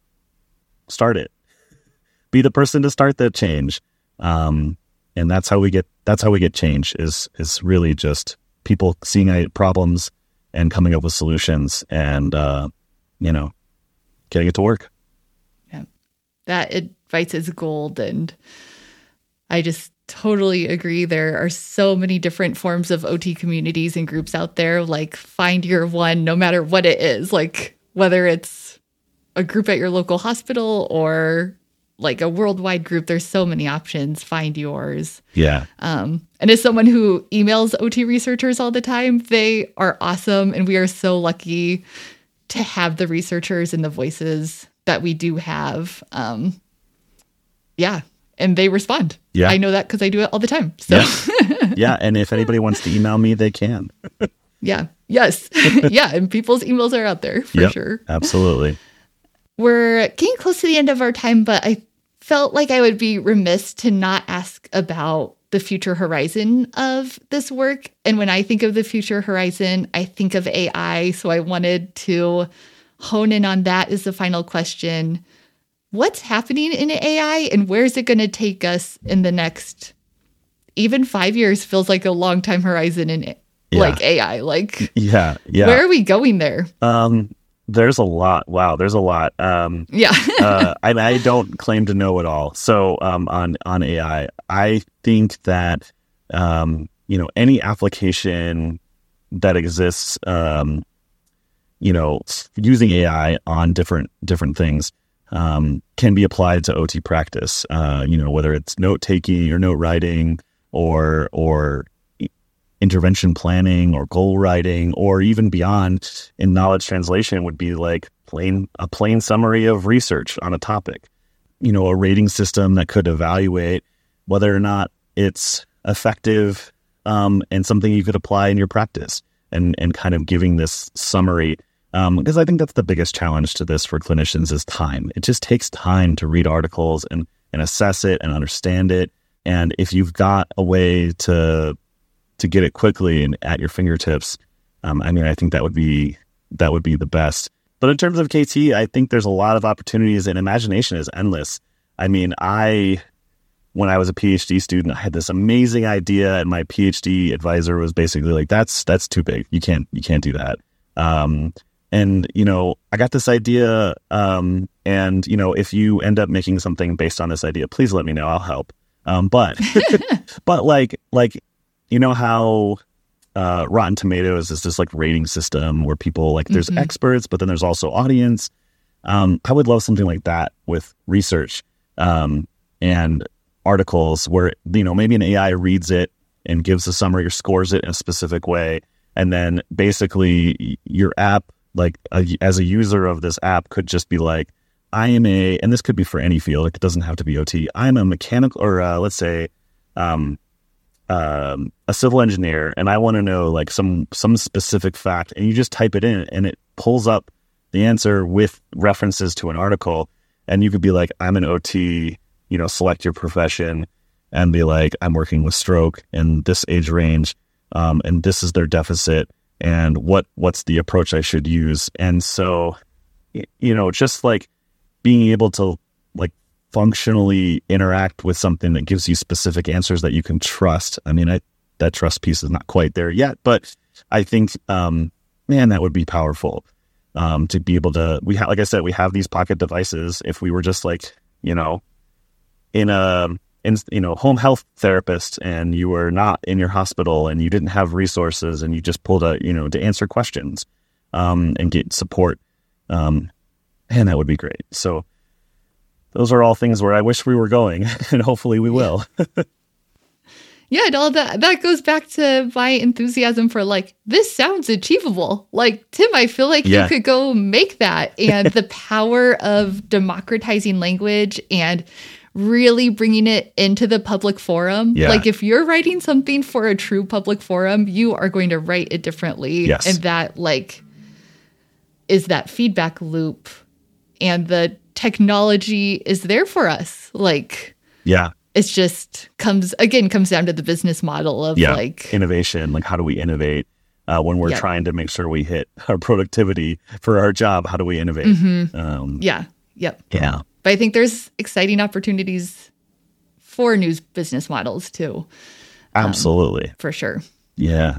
start it. Be the person to start that change. Um, and that's how we get that's how we get change is is really just people seeing problems and coming up with solutions and uh, you know, getting it to work. Yeah, that advice is gold, and I just totally agree. There are so many different forms of O T communities and groups out there. Like, find your one, no matter what it is. Like, whether it's a group at your local hospital or like a worldwide group, there's so many options. Find yours. Yeah. Um, and as someone who emails O T researchers all the time, they are awesome. And we are so lucky to have the researchers and the voices that we do have. Um, yeah. And they respond. Yeah. I know that because I do it all the time. So yeah. yeah. And if anybody wants to email me, they can. yeah. Yes. yeah. And people's emails are out there for yep, sure. Absolutely. We're getting close to the end of our time, but I felt like I would be remiss to not ask about the future horizon of this work. And when I think of the future horizon, I think of A I. So I wanted to hone in on that as the final question. What's happening in A I and where is it going to take us in the next, even five years feels like a long time horizon in yeah. like A I. Like, yeah, yeah. Where are we going there? Um, there's a lot. Wow, there's a lot. Um, yeah. uh, I, I don't claim to know it all. So um, on on A I, I think that um, you know, any application that exists, um, you know, using A I on different different things. Um, can be applied to O T practice, uh, you know, whether it's note taking or note writing or or intervention planning or goal writing, or even beyond in knowledge translation would be like plain a plain summary of research on a topic. You know, a rating system that could evaluate whether or not it's effective um, and something you could apply in your practice, and and kind of giving this summary. Um, because I think that's the biggest challenge to this for clinicians is time. It just takes time to read articles and, and assess it and understand it. And if you've got a way to to get it quickly and at your fingertips, um, I mean, I think that would be that would be the best. But in terms of K T, I think there's a lot of opportunities and imagination is endless. I mean, I when I was a PhD student, I had this amazing idea, and my PhD advisor was basically like, "That's that's too big. You can't you can't do that." Um, And, you know, I got this idea, um, and, you know, if you end up making something based on this idea, please let me know. I'll help. Um, but, but like, like, you know how uh, Rotten Tomatoes is this like rating system where people like there's mm-hmm. experts, but then there's also audience. Um, I would love something like that with research um, and articles where, you know, maybe an A I reads it and gives a summary or scores it in a specific way. And then basically your app, like a, as a user of this app could just be like, I am a, and this could be for any field, like it doesn't have to be O T. I'm a mechanical, or uh, let's say um, um, a civil engineer, and I want to know like some some specific fact, and you just type it in and it pulls up the answer with references to an article. And you could be like, I'm an O T, you know, select your profession and be like, I'm working with stroke in this age range. Um, and this is their deficit, and what what's the approach I should use. And so, you know, just like being able to like functionally interact with something that gives you specific answers that you can trust. I mean, I, that trust piece is not quite there yet, but I think, um, man, that would be powerful um, to be able to, we ha- like I said, we have these pocket devices. If we were just like, you know, in a, in, you know, home health therapist, and you were not in your hospital and you didn't have resources, and you just pulled a, you know, to answer questions um, and get support, um, and that would be great. So those are all things where I wish we were going, and hopefully we will. Yeah, and all that that goes back to my enthusiasm for like, this sounds achievable. Like, Tim, I feel like yeah. you could go make that. And the power of democratizing language and really bringing it into the public forum. Yeah. Like, if you're writing something for a true public forum, you are going to write it differently. Yes. And that like is that feedback loop. And the technology is there for us. Like, yeah, it's just comes again, comes down to the business model of yeah. like innovation. Like, how do we innovate uh, when we're yep. trying to make sure we hit our productivity for our job? How do we innovate? Mm-hmm. Um, yeah. Yep. Yeah. But I think there's exciting opportunities for new business models too. Absolutely. Um, for sure. Yeah.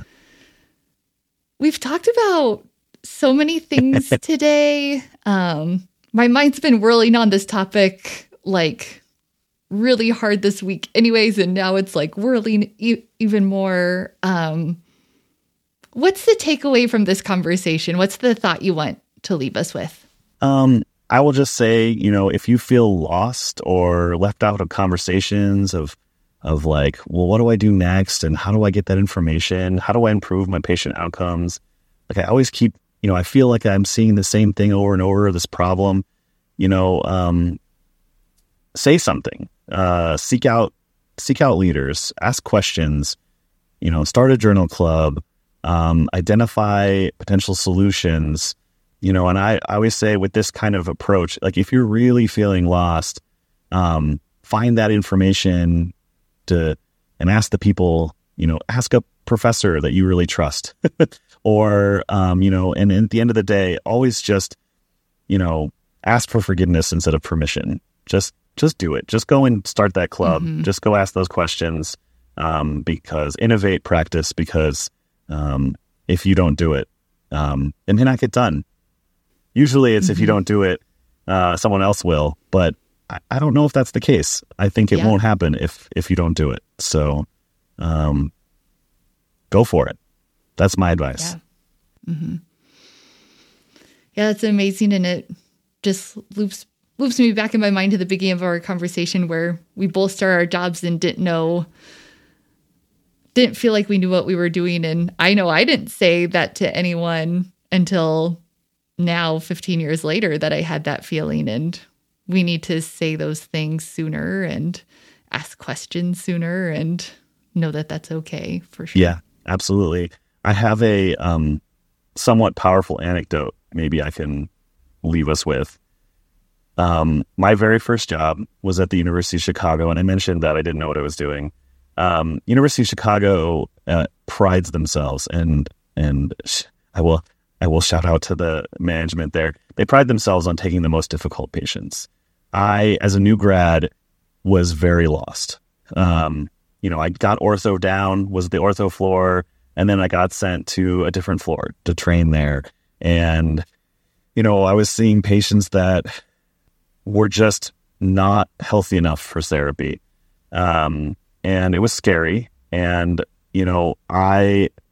We've talked about so many things today. Um, My mind's been whirling on this topic like really hard this week anyways, and now it's like whirling e- even more. Um, what's the takeaway from this conversation? What's the thought you want to leave us with? Um, I will just say, you know, if you feel lost or left out of conversations of, of like, well, what do I do next? And how do I get that information? How do I improve my patient outcomes? Like, I always keep, you know, I feel like I'm seeing the same thing over and over, this problem, you know, um, say something, uh, seek out, seek out leaders, ask questions, you know, start a journal club, um, identify potential solutions, you know, and I, I always say with this kind of approach, like if you're really feeling lost, um, find that information to, and ask the people, you know, ask a professor that you really trust or, um, you know, and, and at the end of the day, always just, you know, ask for forgiveness instead of permission. Just, just do it. Just go and start that club. Mm-hmm. Just go ask those questions, um, because innovate, practice, because, um, if you don't do it, um, it may not get done. Usually it's mm-hmm. if you don't do it, uh, someone else will, but I, I don't know if that's the case. I think it yeah. won't happen if, if you don't do it. So, um, go for it. That's my advice. Yeah. Mm-hmm. Yeah, that's amazing. And it just loops, loops me back in my mind to the beginning of our conversation where we both started our jobs and didn't know, didn't feel like we knew what we were doing. And I know I didn't say that to anyone until now, fifteen years later, that I had that feeling. And we need to say those things sooner and ask questions sooner and know that that's okay for sure. Yeah, absolutely. I have a um, somewhat powerful anecdote maybe I can leave us with. Um, my very first job was at the University of Chicago, and I mentioned that I didn't know what I was doing. Um, University of Chicago uh, prides themselves, and and sh- I will I will shout out to the management there. They pride themselves on taking the most difficult patients. I, as a new grad, was very lost. Um, you know, I got ortho down, was the ortho floor, and then I got sent to a different floor to train there. And, you know, I was seeing patients that were just not healthy enough for therapy. Um, and it was scary. And, you know, I,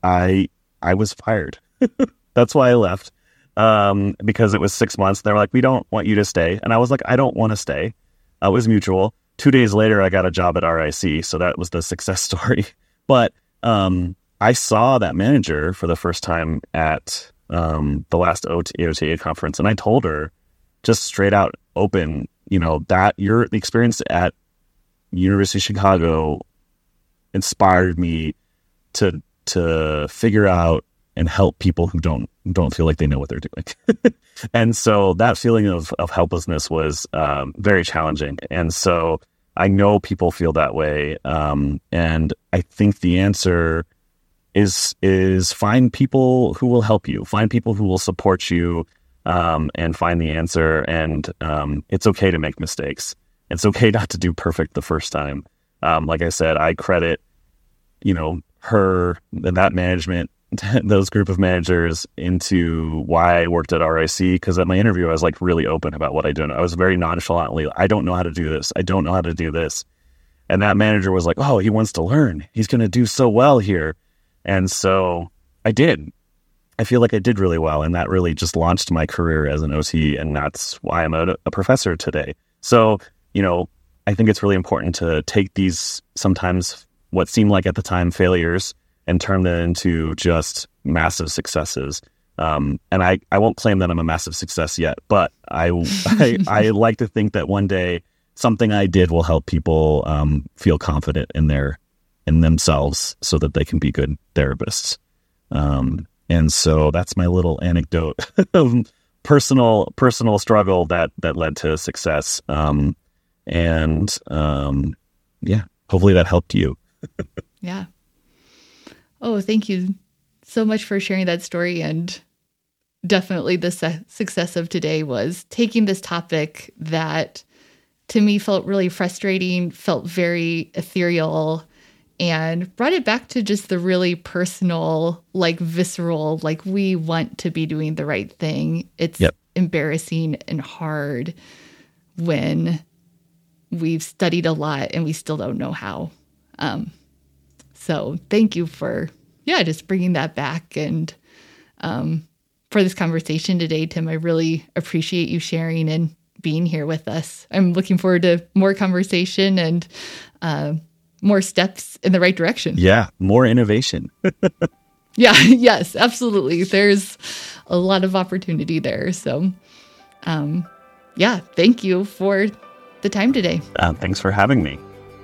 I I was fired. That's why I left, um, because it was six months. They were like, we don't want you to stay. And I was like, I don't want to stay. Uh, it was mutual. Two days later, I got a job at R I C. So that was the success story. But um, I saw that manager for the first time at um, the last O T A conference. And I told her just straight out open, you know, that your the experience at University of Chicago inspired me to to figure out and help people who don't don't feel like they know what they're doing. And so that feeling of, of helplessness was um, very challenging. And so I know people feel that way. Um, and I think the answer is is find people who will help you, find people who will support you, um, and find the answer. And um, it's okay to make mistakes. It's okay not to do perfect the first time. Um, like I said, I credit, you know, her and that management, those group of managers, into why I worked at R I C. Because at my interview, I was like really open about what I do. I was very nonchalantly, I don't know how to do this. I don't know how to do this. And that manager was like, oh, he wants to learn. He's going to do so well here. And so I did. I feel like I did really well. And that really just launched my career as an O T. And that's why I'm a, a professor today. So, you know, I think it's really important to take these sometimes what seemed like at the time failures and turn them into just massive successes. Um, and I, I won't claim that I'm a massive success yet, but I, I, I like to think that one day something I did will help people um, feel confident in their in themselves so that they can be good therapists. Um, and so that's my little anecdote of personal personal struggle that that led to success. Um, and um, yeah, hopefully that helped you. Yeah. Oh, thank you so much for sharing that story. And definitely the su- success of today was taking this topic that to me felt really frustrating, felt very ethereal, and brought it back to just the really personal, like visceral, like we want to be doing the right thing. It's yep. embarrassing and hard when we've studied a lot and we still don't know how. Um, so thank you for, yeah, just bringing that back. And um, for this conversation today, Tim, I really appreciate you sharing and being here with us. I'm looking forward to more conversation and uh, more steps in the right direction. Yeah, more innovation. Yeah, yes, absolutely. There's a lot of opportunity there. So, um, yeah, thank you for the time today. Uh, thanks for having me.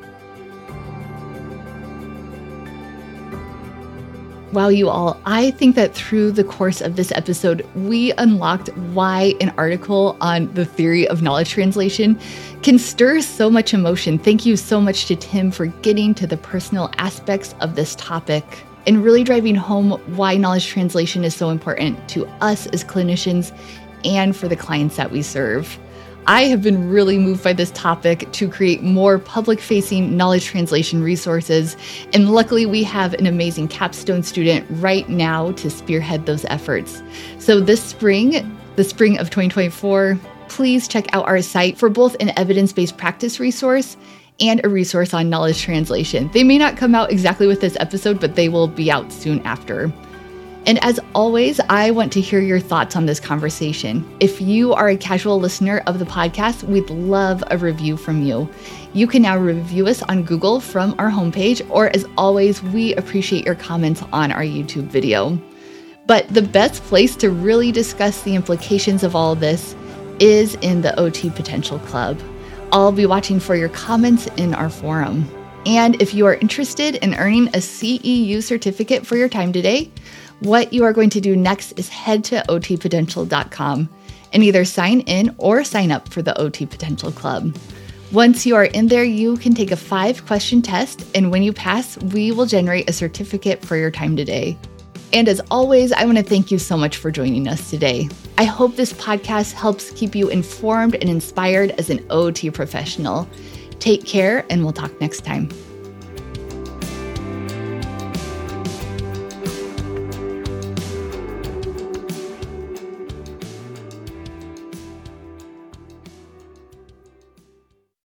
Wow, you all, I think that through the course of this episode, we unlocked why an article on the theory of knowledge translation can stir so much emotion. Thank you so much to Tim for getting to the personal aspects of this topic and really driving home why knowledge translation is so important to us as clinicians and for the clients that we serve. I have been really moved by this topic to create more public-facing knowledge translation resources, and luckily we have an amazing capstone student right now to spearhead those efforts. So this spring, the spring of twenty twenty-four, please check out our site for both an evidence-based practice resource and a resource on knowledge translation. They may not come out exactly with this episode, but they will be out soon after. And as always, I want to hear your thoughts on this conversation. If you are a casual listener of the podcast, we'd love a review from you. You can now review us on Google from our homepage, or as always, we appreciate your comments on our YouTube video. But the best place to really discuss the implications of all of this is in the O T Potential Club. I'll be watching for your comments in our forum. And if you are interested in earning a C E U certificate for your time today, what you are going to do next is head to O T potential dot com and either sign in or sign up for the O T Potential Club. Once you are in there, you can take a five-question test, and when you pass, we will generate a certificate for your time today. And as always, I want to thank you so much for joining us today. I hope this podcast helps keep you informed and inspired as an O T professional. Take care, and we'll talk next time.